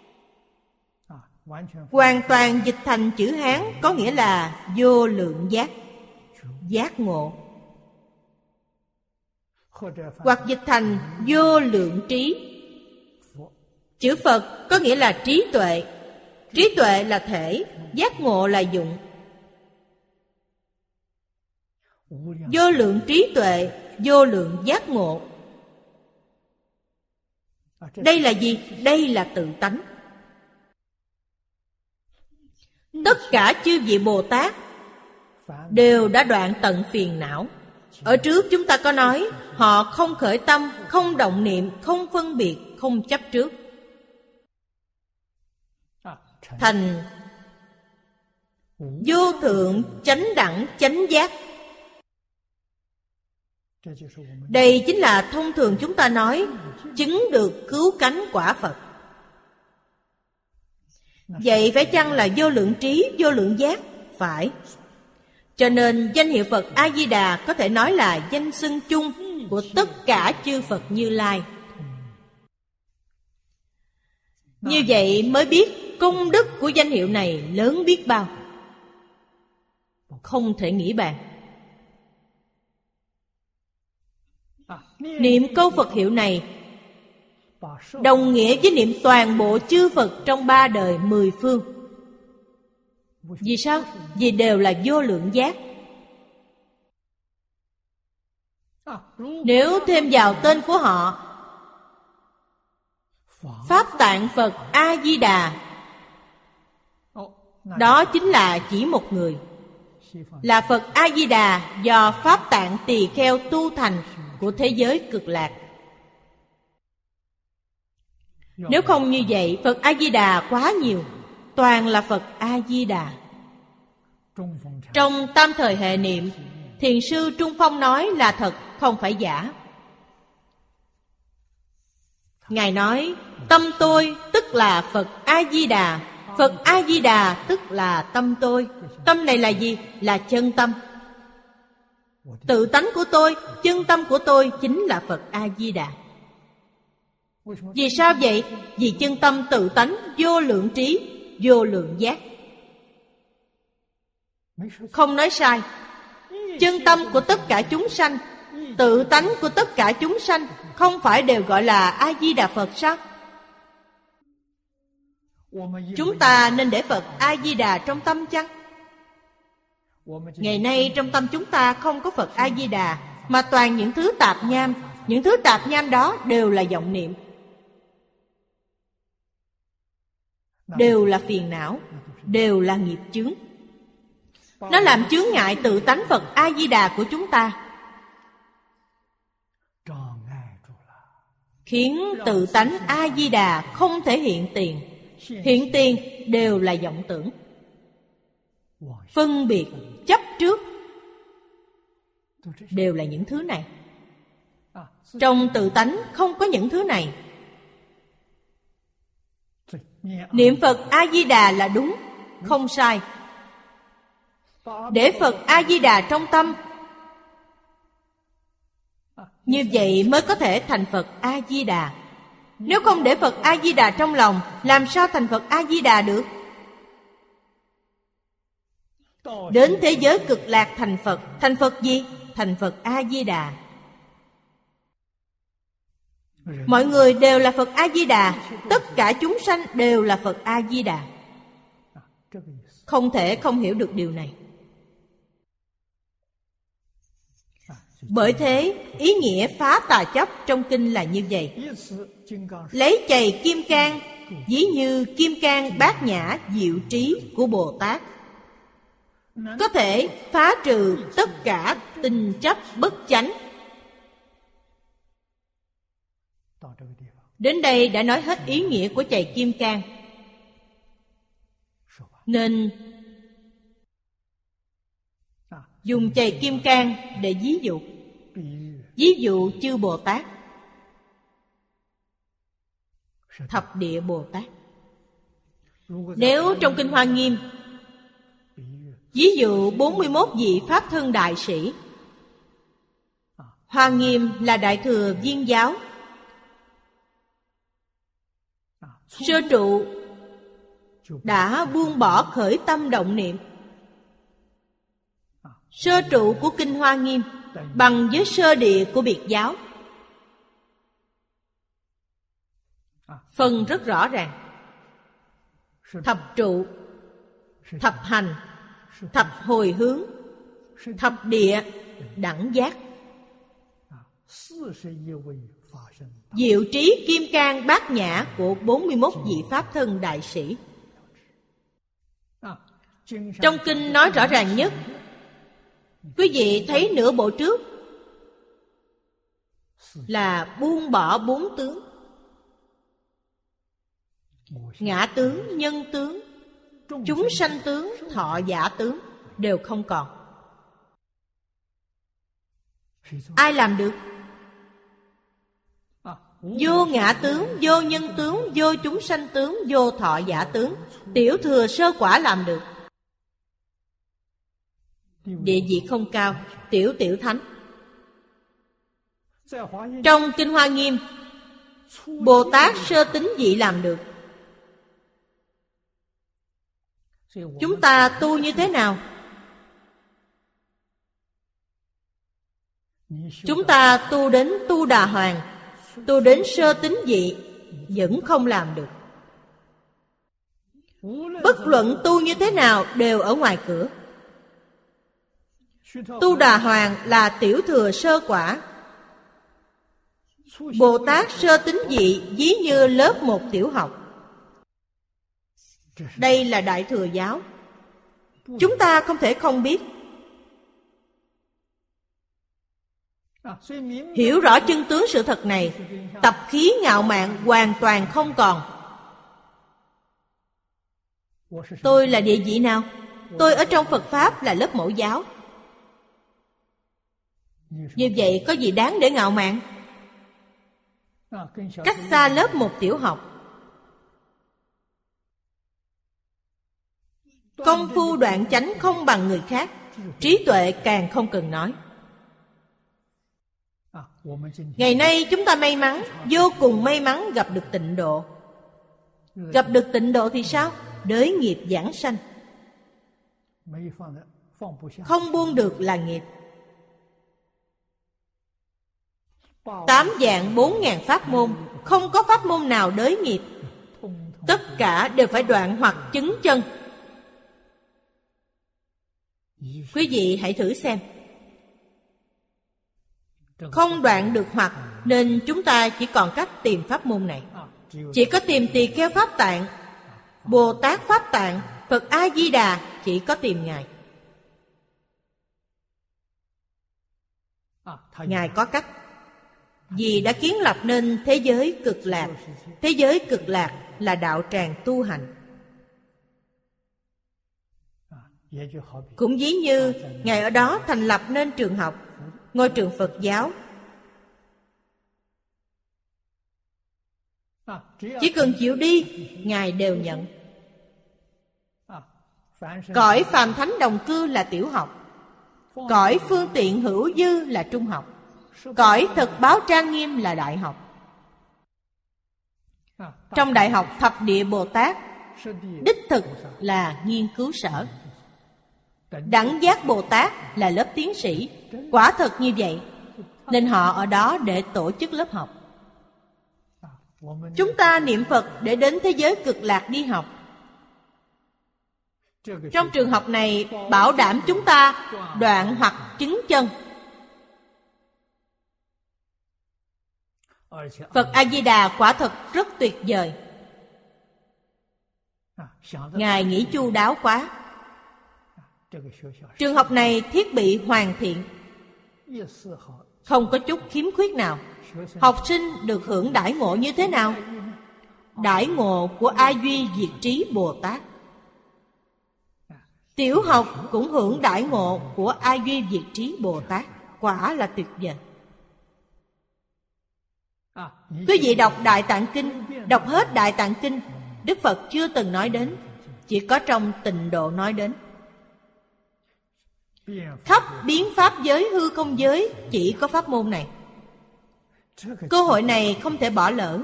Hoàn toàn dịch thành chữ Hán có nghĩa là vô lượng giác, giác ngộ. Hoặc dịch thành vô lượng trí. Chữ Phật có nghĩa là trí tuệ. Trí tuệ là thể, giác ngộ là dụng. Vô lượng trí tuệ, vô lượng giác ngộ. Đây là gì? Đây là tự tánh. Tất cả chư vị Bồ Tát đều đã đoạn tận phiền não. Ở trước chúng ta có nói họ không khởi tâm, không động niệm, không phân biệt, không chấp trước, thành vô thượng chánh đẳng chánh giác. Đây chính là thông thường chúng ta nói chứng được cứu cánh quả Phật. Vậy phải chăng là vô lượng trí, vô lượng giác? Phải. Cho nên danh hiệu Phật A-di-đà có thể nói là danh xưng chung của tất cả chư Phật Như Lai. Như vậy mới biết công đức của danh hiệu này lớn biết bao, không thể nghĩ bàn. Niệm câu Phật hiệu này đồng nghĩa với niệm toàn bộ chư Phật trong ba đời mười phương. Vì sao? Vì đều là vô lượng giác. Nếu thêm vào tên của họ Pháp Tạng Phật A-di-đà, đó chính là chỉ một người, là Phật A-di-đà do Pháp Tạng Tỳ Kheo tu thành của thế giới Cực Lạc. Nếu không như vậy, Phật A-di-đà quá nhiều, toàn là Phật A-di-đà. Trong tam thời hệ niệm, Thiền sư Trung Phong nói là thật, không phải giả. Ngài nói tâm tôi tức là Phật A-di-đà, Phật A-di-đà tức là tâm tôi. Tâm này là gì? Là chân tâm. Tự tánh của tôi, chân tâm của tôi chính là Phật A-di-đà. Vì sao vậy? Vì chân tâm tự tánh vô lượng trí, vô lượng giác. Không nói sai. Chân tâm của tất cả chúng sanh, tự tánh của tất cả chúng sanh không phải đều gọi là A-di-đà Phật sao? Chúng ta nên để Phật A-di-đà trong tâm chăng? Ngày nay trong tâm chúng ta không có Phật A-di-đà, mà toàn những thứ tạp nham. Những thứ tạp nham đó đều là vọng niệm. đều là phiền não, đều là nghiệp chướng. Nó làm chướng ngại tự tánh Phật A-di-đà của chúng ta, khiến tự tánh A-di-đà không thể hiện tiền. Hiện tiền đều là vọng tưởng, phân biệt, chấp trước, đều là những thứ này. Trong tự tánh không có những thứ này. Niệm Phật A-di-đà là đúng, không sai. Để Phật A-di-đà trong tâm, như vậy mới có thể thành Phật A-di-đà. Nếu không để Phật A-di-đà trong lòng, làm sao thành Phật A-di-đà được? Đến thế giới cực lạc thành Phật. Thành Phật gì? Thành Phật A-di-đà. Mọi người đều là Phật A-di-đà, tất cả chúng sanh đều là Phật A-di-đà. Không thể không hiểu được điều này. Bởi thế, ý nghĩa phá tà chấp trong kinh là như vậy. Lấy chày kim cang, ví như kim cang bát nhã diệu trí của Bồ Tát, có thể phá trừ tất cả tình chấp bất chánh. Đến đây đã nói hết ý nghĩa của chày kim cang. Nên dùng chày kim cang để ví dụ. Ví dụ chư Bồ Tát, thập địa Bồ Tát. Nếu trong kinh Hoa Nghiêm ví dụ bốn mươi mốt vị Pháp thân đại sĩ, Hoa Nghiêm là Đại Thừa Viên Giáo, sơ trụ đã buông bỏ khởi tâm động niệm. Sơ trụ của kinh Hoa Nghiêm bằng với sơ địa của Biệt Giáo, phân rất rõ ràng. Thập trụ, thập hành, thập hồi hướng, thập địa, đẳng giác. Diệu trí kim cang bát nhã của bốn mươi mốt vị Pháp thân đại sĩ. Trong kinh nói rõ ràng nhất. Quý vị thấy nửa bộ trước là buông bỏ bốn tướng: ngã tướng, nhân tướng, chúng sanh tướng, thọ giả tướng, đều không còn. Ai làm được? Vô ngã tướng, vô nhân tướng, vô chúng sanh tướng, vô thọ giả tướng, tiểu thừa sơ quả làm được. Địa vị không cao, tiểu tiểu thánh. Trong kinh Hoa Nghiêm, Bồ Tát sơ tín vị làm được. Chúng ta tu như thế nào? Chúng ta tu đến Tu Đà Hoàng, tu đến sơ tín vị, vẫn không làm được. Bất luận tu như thế nào đều ở ngoài cửa. Tu Đà Hoàng là tiểu thừa sơ quả. Bồ Tát sơ tín vị ví như lớp một tiểu học. Đây là Đại Thừa Giáo. Chúng ta không thể không biết. Hiểu rõ chân tướng sự thật này, tập khí ngạo mạn hoàn toàn không còn. Tôi là địa vị nào? Tôi ở trong Phật Pháp là lớp mẫu giáo. Như vậy có gì đáng để ngạo mạn? Cách xa lớp một tiểu học. Công phu đoạn chánh không bằng người khác, trí tuệ càng không cần nói. Ngày nay chúng ta may mắn, vô cùng may mắn gặp được tịnh độ. Gặp được tịnh độ thì sao? Đới nghiệp giảng sanh. Không buông được là nghiệp. Tám vạn bốn ngàn pháp môn, không có pháp môn nào đới nghiệp. Tất cả đều phải đoạn hoặc chứng chân. Quý vị hãy thử xem. Không đoạn được hoặc, nên chúng ta chỉ còn cách tìm pháp môn này. Chỉ có tìm tỳ kheo Pháp Tạng Bồ Tát Pháp Tạng, Phật A-di-đà chỉ có tìm Ngài. Ngài có cách. Vì đã kiến lập nên thế giới cực lạc. Thế giới cực lạc là đạo tràng tu hành. Cũng ví như Ngài ở đó thành lập nên trường học, ngôi trường Phật giáo. Chỉ cần chịu đi, Ngài đều nhận. Cõi phàm thánh đồng cư là tiểu học, cõi phương tiện hữu dư là trung học, cõi thực báo trang nghiêm là đại học. Trong đại học Thập Địa Bồ Tát, đích thực là nghiên cứu sở. Đẳng Giác Bồ Tát là lớp tiến sĩ. Quả thật như vậy, nên họ ở đó để tổ chức lớp học. Chúng ta niệm Phật để đến thế giới cực lạc đi học. Trong trường học này bảo đảm chúng ta đoạn hoặc chứng chân. Phật A-di-đà quả thật rất tuyệt vời. Ngài nghĩ chu đáo quá. Trường học này thiết bị hoàn thiện, không có chút khiếm khuyết nào. Học sinh được hưởng đãi ngộ như thế nào? Đãi ngộ của A Duy Diệt Trí Bồ Tát. Tiểu học cũng hưởng đãi ngộ của A Duy Diệt Trí Bồ Tát. Quả là tuyệt vời. Quý vị đọc Đại Tạng Kinh, đọc hết Đại Tạng Kinh, Đức Phật chưa từng nói đến, chỉ có trong Tịnh Độ nói đến. Khắp biến pháp giới hư không giới chỉ có pháp môn này. Cơ hội này không thể bỏ lỡ.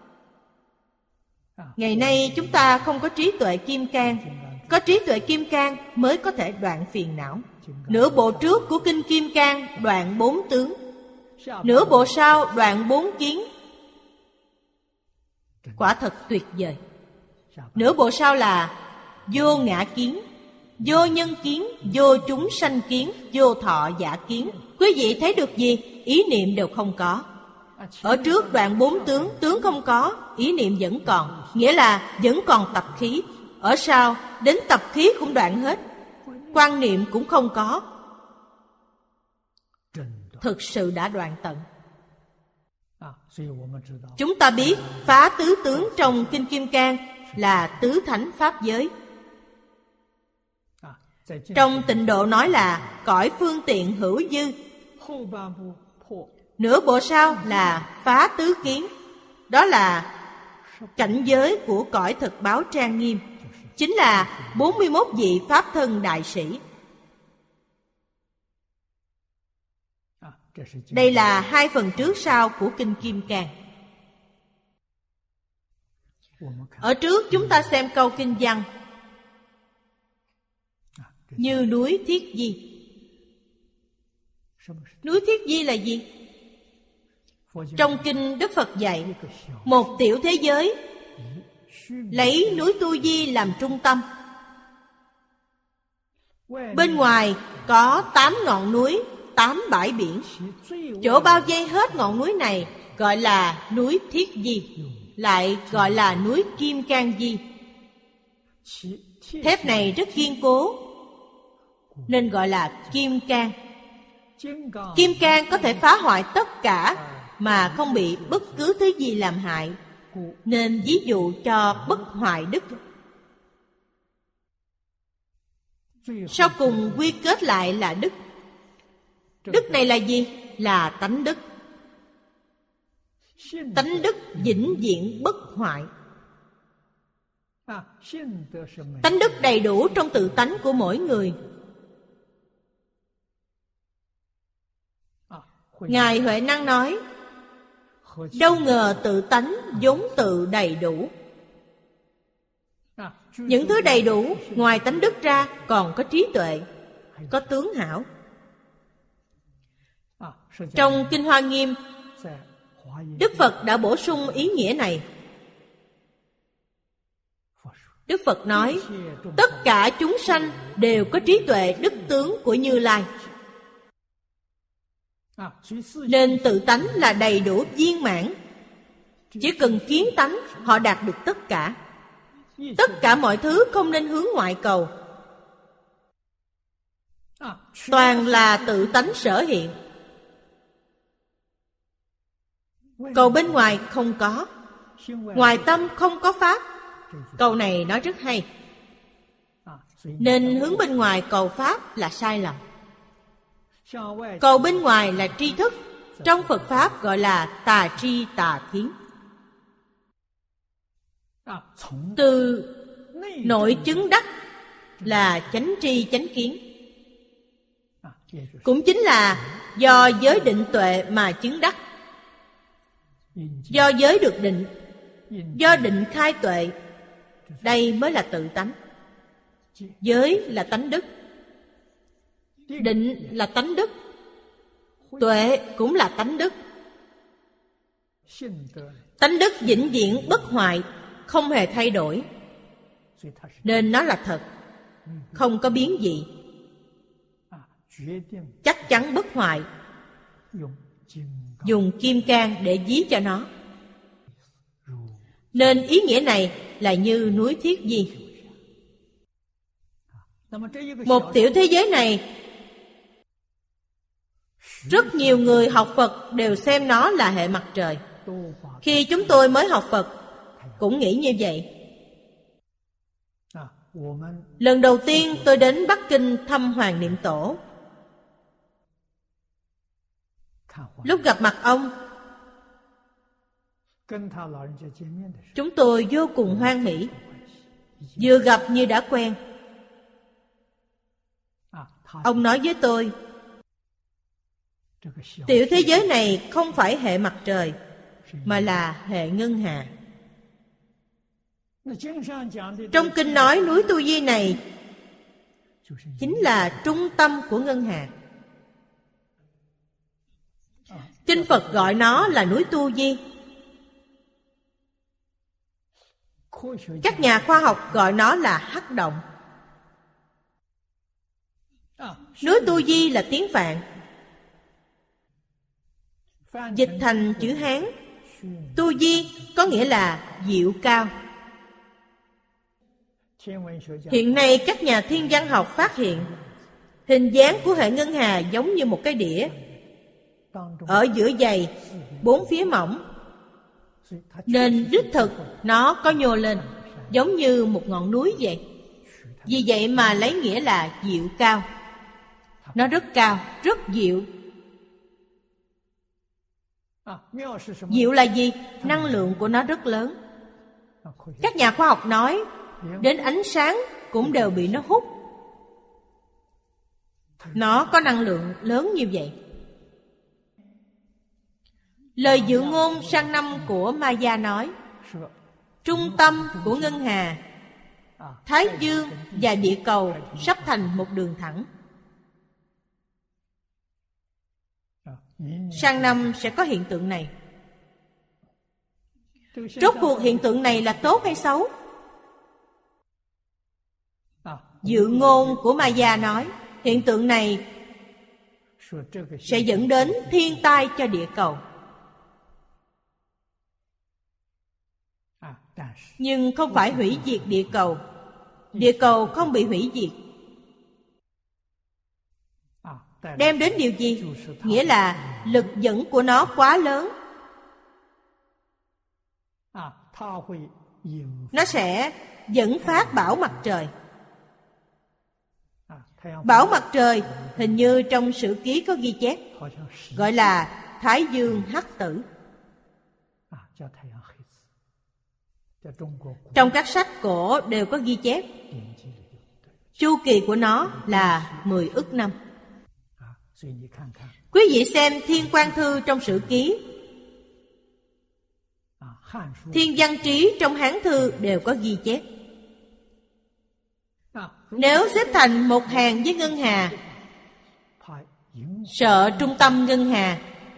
Ngày nay chúng ta không có trí tuệ kim cang. Có trí tuệ kim cang mới có thể đoạn phiền não. Nửa bộ trước của Kinh Kim Cang đoạn bốn tướng, nửa bộ sau đoạn bốn kiến. Quả thật tuyệt vời. Nửa bộ sau là vô ngã kiến, vô nhân kiến, vô chúng sanh kiến, vô thọ giả kiến. Quý vị thấy được gì? Ý niệm đều không có. Ở trước đoạn bốn tướng, tướng không có, ý niệm vẫn còn, nghĩa là vẫn còn tập khí. Ở sau, đến tập khí cũng đoạn hết, quan niệm cũng không có. Thực sự đã đoạn tận. Chúng ta biết phá tứ tướng trong Kinh Kim Cang là tứ thánh pháp giới. Trong Tịnh Độ nói là cõi phương tiện hữu dư. Nửa bộ sau là phá tứ kiến. Đó là cảnh giới của cõi thực báo trang nghiêm, chính là bốn mươi mốt vị Pháp thân đại sĩ. Đây là hai phần trước sau của Kinh Kim Cang. Ở trước chúng ta xem câu kinh văn: như núi Thiết Di. Núi Thiết Di là gì? Trong kinh Đức Phật dạy một tiểu thế giới, lấy núi Tu Di làm trung tâm. Bên ngoài có tám ngọn núi, tám bãi biển. Chỗ bao vây hết ngọn núi này gọi là núi Thiết Di, lại gọi là núi Kim Cang Di. Thép này rất kiên cố nên gọi là Kim Cang. Kim Cang có thể phá hoại tất cả mà không bị bất cứ thứ gì làm hại, nên ví dụ cho bất hoại đức. Sau cùng quy kết lại là đức. Đức này là gì? Là tánh đức. Tánh đức vĩnh viễn bất hoại. Tánh đức đầy đủ trong tự tánh của mỗi người. Ngài Huệ Năng nói: đâu ngờ tự tánh vốn tự đầy đủ. Những thứ đầy đủ ngoài tánh đức ra còn có trí tuệ, có tướng hảo. Trong Kinh Hoa Nghiêm, Đức Phật đã bổ sung ý nghĩa này. Đức Phật nói tất cả chúng sanh đều có trí tuệ đức tướng của Như Lai, nên tự tánh là đầy đủ viên mãn. Chỉ cần kiến tánh họ đạt được tất cả. Tất cả mọi thứ không nên hướng ngoại cầu, toàn là tự tánh sở hiện. Cầu bên ngoài không có, ngoài tâm không có pháp. Câu này nói rất hay. Nên hướng bên ngoài cầu pháp là sai lầm. Cầu bên ngoài là tri thức, trong Phật Pháp gọi là tà tri tà kiến. Từ nội chứng đắc là chánh tri chánh kiến, cũng chính là do giới định tuệ mà chứng đắc. Do giới được định, do định khai tuệ, đây mới là tự tánh. Giới là tánh đức, định là tánh đức, tuệ cũng là tánh đức. Tánh đức vĩnh viễn bất hoại, không hề thay đổi, nên nó là thật, không có biến dị, chắc chắn bất hoại. Dùng kim cang để ví cho nó, nên ý nghĩa này là như núi Thiết Di. Một tiểu thế giới này, rất nhiều người học Phật đều xem nó là hệ mặt trời. Khi chúng tôi mới học Phật cũng nghĩ như vậy. Lần đầu tiên tôi đến Bắc Kinh thăm Hoàng Niệm Tổ. Lúc gặp mặt ông, chúng tôi vô cùng hoan hỷ, vừa gặp như đã quen. Ông nói với tôi, tiểu thế giới này không phải hệ mặt trời, mà là hệ ngân hà. Trong kinh nói núi Tu Di này chính là trung tâm của ngân hà. Kinh Phật gọi nó là núi Tu Di. Các nhà khoa học gọi nó là hắc động. Núi Tu Di là tiếng Phạn, dịch thành chữ Hán. Tu Di có nghĩa là diệu cao. Hiện nay các nhà thiên văn học phát hiện hình dáng của hệ ngân hà giống như một cái đĩa, ở giữa dày, bốn phía mỏng, nên đích thực nó có nhô lên, giống như một ngọn núi vậy. Vì vậy mà lấy nghĩa là diệu cao. Nó rất cao, rất diệu. Diệu là gì? Năng lượng của nó rất lớn. Các nhà khoa học nói đến ánh sáng cũng đều bị nó hút. Nó có năng lượng lớn như vậy. Lời dự ngôn sang năm của Maya nói, trung tâm của ngân hà, Thái Dương và địa cầu sắp thành một đường thẳng. Sang năm sẽ có hiện tượng này. Rốt cuộc hiện tượng này là tốt hay xấu? Dự ngôn của Maya nói hiện tượng này sẽ dẫn đến thiên tai cho địa cầu. Nhưng không phải hủy diệt địa cầu. Địa cầu không bị hủy diệt. Đem đến điều gì? Nghĩa là lực dẫn của nó quá lớn. Nó sẽ dẫn phát bão mặt trời. Bão mặt trời hình như trong sử ký có ghi chép, gọi là Thái Dương hắc tử. Trong các sách cổ đều có ghi chép. Chu kỳ của nó là mười ức năm. Quý vị xem Thiên Quan Thư trong sử ký, Thiên Văn Trí trong Hán Thư đều có ghi chép. Nếu xếp thành một hàng với ngân hà, sợ trung tâm ngân hà,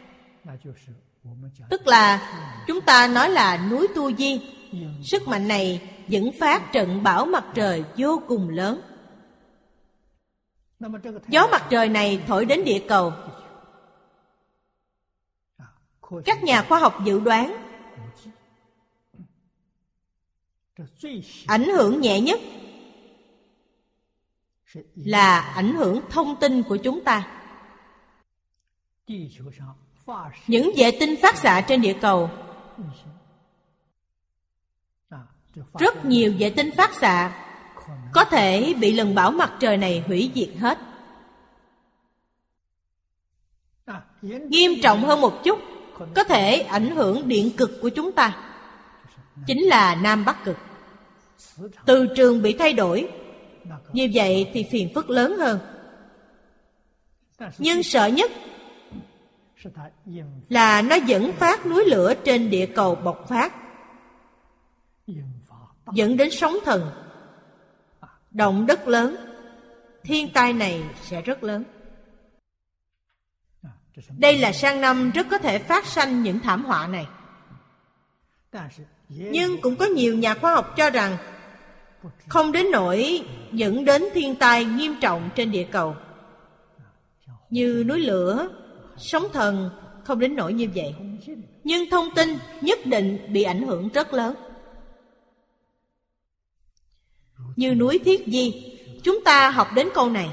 tức là chúng ta nói là núi Tu Di. Sức mạnh này dẫn phát trận bão mặt trời vô cùng lớn. Gió mặt trời này thổi đến địa cầu. Các nhà khoa học dự đoán Ảnh hưởng nhẹ nhất là ảnh hưởng thông tin của chúng ta. Những vệ tinh phát xạ trên địa cầu, rất nhiều vệ tinh phát xạ có thể bị lần bão mặt trời này hủy diệt hết. Nghiêm trọng hơn một chút, có thể ảnh hưởng điện cực của chúng ta, chính là Nam Bắc cực. Từ trường bị thay đổi, như vậy thì phiền phức lớn hơn. Nhưng sợ nhất là nó dẫn phát núi lửa trên địa cầu bộc phát, dẫn đến sóng thần, động đất lớn. Thiên tai này sẽ rất lớn. Đây là sang năm rất có thể phát sanh những thảm họa này. Nhưng cũng có nhiều nhà khoa học cho rằng không đến nỗi dẫn đến thiên tai nghiêm trọng trên địa cầu. Như núi lửa, sóng thần không đến nỗi như vậy. Nhưng thông tin nhất định bị ảnh hưởng rất lớn. Như núi Thiết Di, chúng ta học đến câu này.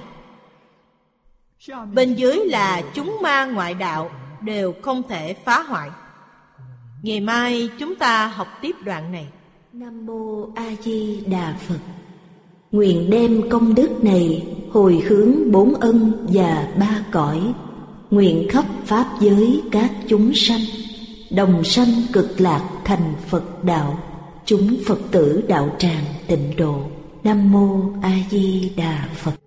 Bên dưới là chúng ma ngoại đạo đều không thể phá hoại. Ngày mai chúng ta học tiếp đoạn này. Nam Mô A Di Đà Phật. Nguyện đem công đức này hồi hướng bốn ân và ba cõi, nguyện khắp pháp giới các chúng sanh đồng sanh cực lạc thành Phật đạo, chúng Phật tử đạo tràng tịnh độ. Nam Mô A Di Đà Phật.